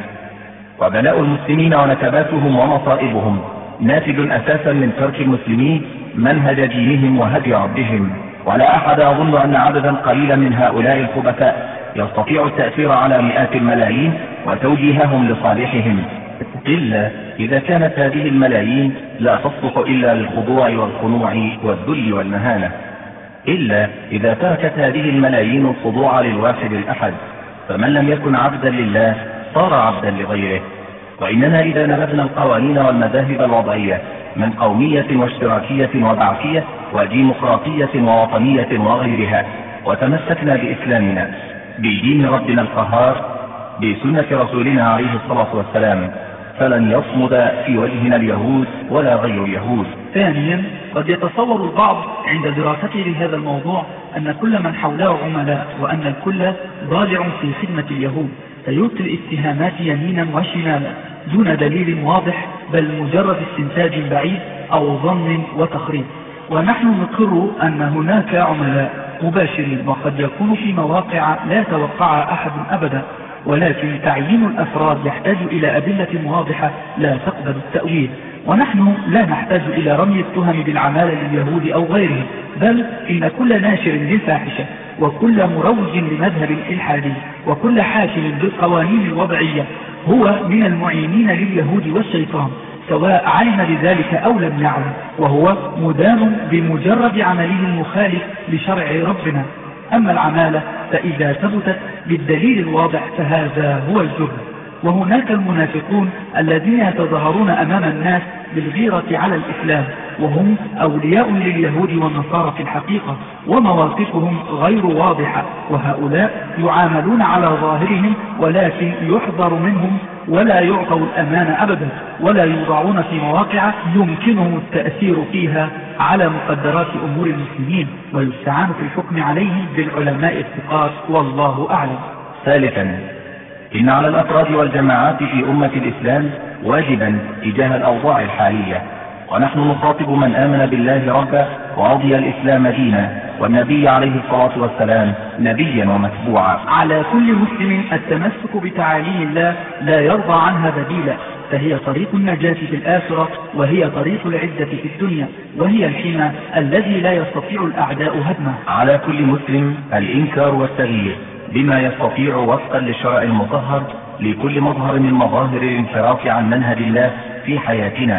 وبلاء المسلمين ونكباتهم ومصائبهم ناتج أساسا من ترك المسلمين منهج دينهم وهدي ربهم. ولا أحد يظن أن عددا قليلا من هؤلاء الخبثاء يستطيع التأثير على مئات الملايين وتوجيههم لصالحهم، إلا إذا كانت هذه الملايين لا تصلح إلا للخضوع والخنوع والذل والمهانة، إلا إذا تركت هذه الملايين الخضوع للواحد الأحد، فمن لم يكن عبدا لله صار عبدا لغيره. وإننا إذا نبذنا القوانين والمذاهب الوضعية من قومية واشتراكية وبعثية وديمقراطية ووطنية وغيرها، وتمسكنا بإسلامنا بدين ربنا القهار بسنة رسولنا عليه الصلاة والسلام، فلن يصمد في وجهنا اليهود ولا غير اليهود. ثانيا، قد يتصور البعض عند دراسته لهذا الموضوع أن كل من حوله عملاء، وأن الكل ضالع في خدمة اليهود، فيلقي الاتهامات يمينا وشمالا دون دليل واضح، بل مجرد استنتاج بعيد أو ظن وتخريف. ونحن نقر أن هناك عملاء مباشرين، وقد يكون في مواقع لا توقع أحد أبدا، ولكن تعيين الأفراد يحتاج إلى أدلة واضحة لا تقبل التأويل. ونحن لا نحتاج إلى رمي التهم بالعمالة لليهود أو غيرهم، بل إن كل ناشر للفاحشة وكل مروج لمذهب الإلحادي وكل حاكم بالقوانين الوضعية هو من المعينين لليهود والشيطان، سواء علم بذلك أو لم يعلم، وهو مدان بمجرد عمله المخالف لشرع ربنا. أما العمالة فإذا ثبتت بالدليل الواضح فهذا هو الجرم. وهناك المنافقون الذين يتظاهرون أمام الناس بالغيرة على الإسلام، وهم أولياء لليهود والنصارى في الحقيقة، ومواقفهم غير واضحة، وهؤلاء يعاملون على ظاهرهم ولكن يحذر منهم ولا يعطوا الأمان أبدا، ولا يوضعون في مواقع يمكنهم التأثير فيها على مقدرات أمور المسلمين، ويستعان في الحكم عليهم بالعلماء الثقات، والله أعلم. ثالثا، إن على الأفراد والجماعات في أمة الإسلام واجبا تجاه الأوضاع الحالية، ونحن نخاطب من آمن بالله ربا ورضي الإسلام دينا والنبي عليه الصلاة والسلام نبيا ومتبوعا. على كل مسلم التمسك بتعاليم الله لا يرضى عنها بديلا، فهي طريق النجاة في الآخرة، وهي طريق العزة في الدنيا، وهي الحمى الذي لا يستطيع الأعداء هدمه. على كل مسلم الإنكار والتغيير بما يستطيع وفقا للشرع المطهر لكل مظهر من مظاهر الانحراف عن منهج الله في حياتنا،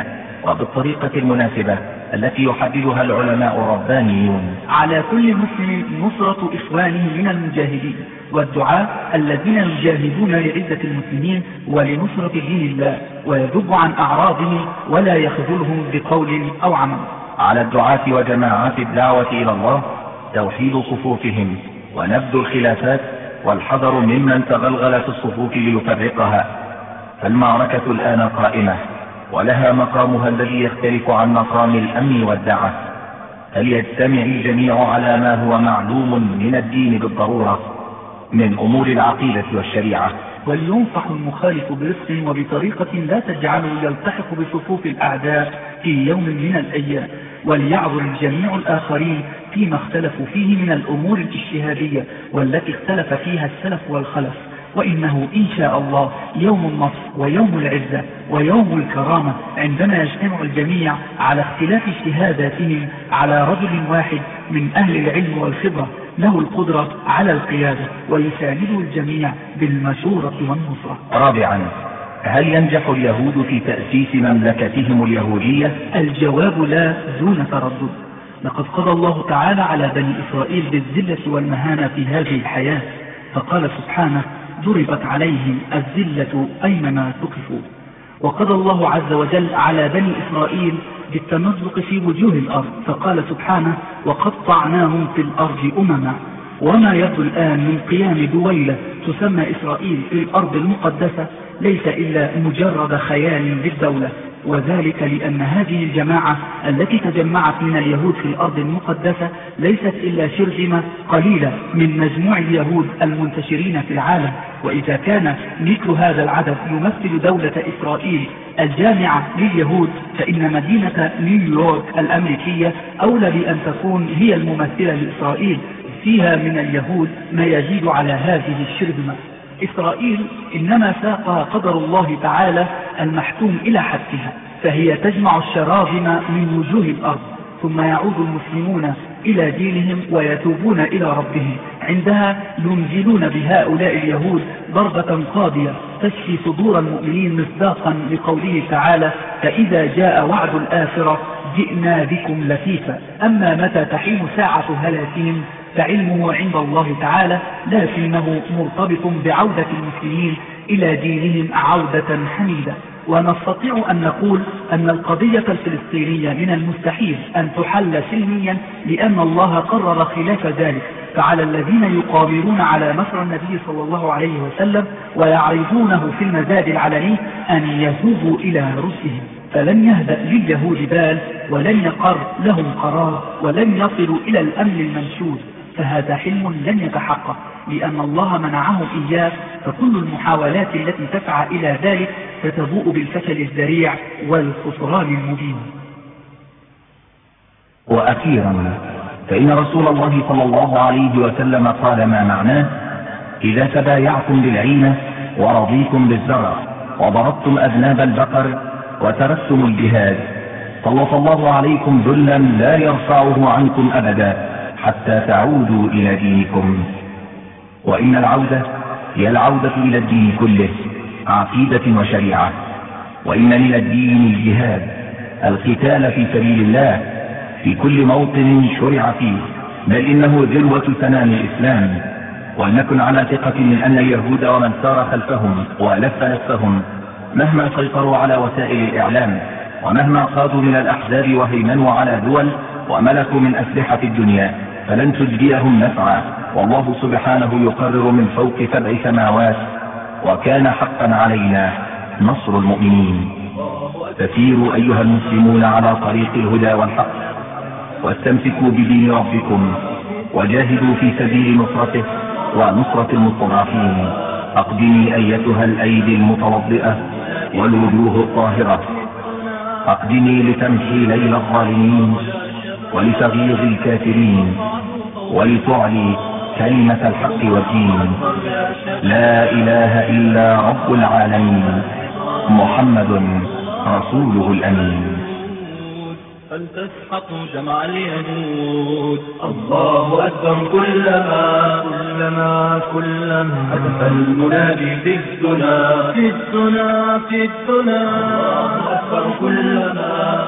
وبالطريقة المناسبة التي يحددها العلماء الربانيون. على كل مسلم نصرة إخوانه من المجاهدين والدعاة الذين يجاهدون لعزة المسلمين ولنصرة دين الله، ويذب عن أعراضهم ولا يخذلهم بقول أو عمل. على الدعاة وجماعات الدعوة إلى الله توحيد صفوفهم ونبذ الخلافات والحذر ممن تغلغل في الصفوف ليفرقها. فالمعركة الآن قائمة ولها مقامها الذي يختلف عن مقام الأمن والدعوة. فليجتمع الجميع على ما هو معلوم من الدين بالضرورة من أمور العقيدة والشريعة، ولينصح المخالف برفق وبطريقة لا تجعله يلتحق بصفوف الأعداء في يوم من الأيام، وليعذر الجميع الآخرين فيما اختلفوا فيه من الأمور الاجتهادية والتي اختلف فيها السلف والخلف. وإنه إن شاء الله يوم النصر ويوم العزة ويوم الكرامة عندما يجتمع الجميع على اختلاف اجتهاداتهم على رجل واحد من أهل العلم والخبرة له القدرة على القيادة ويسانده الجميع بالمشورة والنصرة. رابعا، هل ينجح اليهود في تأسيس مملكتهم اليهودية؟ الجواب لا دون تردد. لقد قضى الله تعالى على بني إسرائيل بالذلة والمهانة في هذه الحياة، فقال سبحانه: ضربت عليهم الذلة أينما ثقفوا. وقضى الله عز وجل على بني إسرائيل بالتمزق في وجوه الأرض، فقال سبحانه: وقطعناهم في الأرض أمما. وما يبدو الآن من قيام دويلة تسمى إسرائيل في الأرض المقدسة ليس إلا مجرد خيال للدولة، وذلك لأن هذه الجماعة التي تجمعت من اليهود في الأرض المقدسة ليست إلا شرذمة قليلة من مجموع اليهود المنتشرين في العالم. وإذا كان مثل هذا العدد يمثل دولة إسرائيل الجامعة لليهود، فإن مدينة نيويورك الأمريكية أولى بأن تكون هي الممثلة لإسرائيل، فيها من اليهود ما يزيد على هذه الشرذمة. إسرائيل إنما ساق قدر الله تعالى المحتوم إلى حدها، فهي تجمع الشراذم من وجوه الأرض، ثم يعود المسلمون إلى دينهم ويتوبون إلى ربهم. عندها ينزلون بهؤلاء اليهود ضربة قاضية تشفي صدور المؤمنين مصداقا لقوله تعالى: فإذا جاء وعد الآخرة جئنا بكم لفيفا. أما متى تحين ساعة هلاكهم فعلمه عند الله تعالى، لكنه مرتبط بعودة المسلمين إلى دينهم عودة حميدة. ونستطيع أن نقول أن القضية الفلسطينية من المستحيل أن تحل سلميا، لأن الله قرر خلاف ذلك. فعلى الذين يقامرون على مصر النبي صلى الله عليه وسلم ويعرضونه في المزاد العلني أن يتوبوا إلى رشدهم، فلن يهدأ لليهود بال ولن يقر لهم قرار ولن يصلوا إلى الأمن المنشود، فهذا حلم لن يتحقق لأن الله منعهم إياه. فكل المحاولات التي تسعى إلى ذلك ستبوء بالفشل الذريع والخسران المبين. وأخيرا، فإن رسول الله صلى الله عليه وسلم قال ما معناه: إذا تبايعتم بالعينة ورضيتم بالزرع وضربتم أذناب البقر وتركتم الجهاد سلط الله عليكم ذلا لا يرفعه عنكم أبدا حتى تعودوا إلى دينكم. وإن العودة هي العودة إلى الدين كله، عقيدة وشريعة. وإن من الدين الجهاد، القتال في سبيل الله في كل موطن شرع فيه، بل إنه ذروة سنام الإسلام. ولنكن على ثقة من أن اليهود ومن سار خلفهم ولف نفسهم مهما سيطروا على وسائل الإعلام ومهما قادوا من الأحزاب وهيمنوا على دول وملكوا من أسلحة الدنيا فلن تجديهم نفعا. والله سبحانه يقرر من فوق 7 سماوات: وكان حقا علينا نصر المؤمنين. فسيروا أيها المسلمون على طريق الهدى والحق، واستمسكوا بدين ربكم، وجاهدوا في سبيل نصرته ونصرة المستضعفين. أقدمي أيتها الأيدي المتوضئة والوجوه الطاهرة، أقدمي لتمحي ليل الظالمين ولتغيظ الكافرين ولتعلي كلمة الحق والدين. لا إله إلا رب العالمين، محمد رسوله الأمين. فلتسحق جمع اليهود، الله أكبر كلما هدف المنادي في الدنا، الله أكبر كلما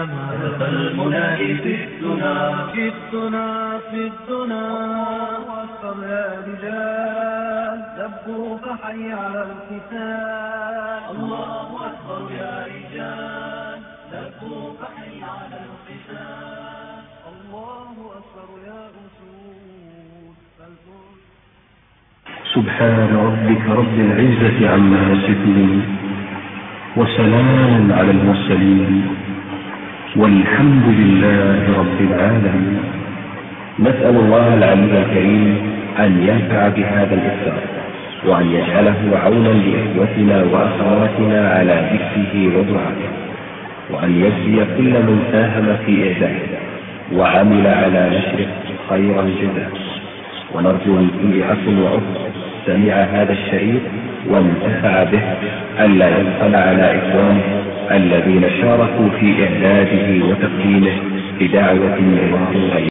ما هذا المنادي في الدنا في الدنا في الدنا. أكبر يا رجال دبوا فحي على القتال. الله أكبر يا رجال دبوا فحي على القتال. الله أكبر يا أسود فالفوز. سبحان ربك رب العزة عما يصفون وسلام على المرسلين والحمد لله رب العالمين. نسأل الله العلي الكريم أن ينفع بهذا الإفطار وأن يجعله عونا لإخوتنا وأخواتنا على ذكره ودعائه، وأن يجزي كل من ساهم في إعداده وعمل على نشره خيرا جزاء. ونرجو من كل أخ وأخت سمع هذا الشريط وانتفع به ألا يبخل على إخوانه الذين شاركوا في إعداده وتقديمه بدعوة من الله.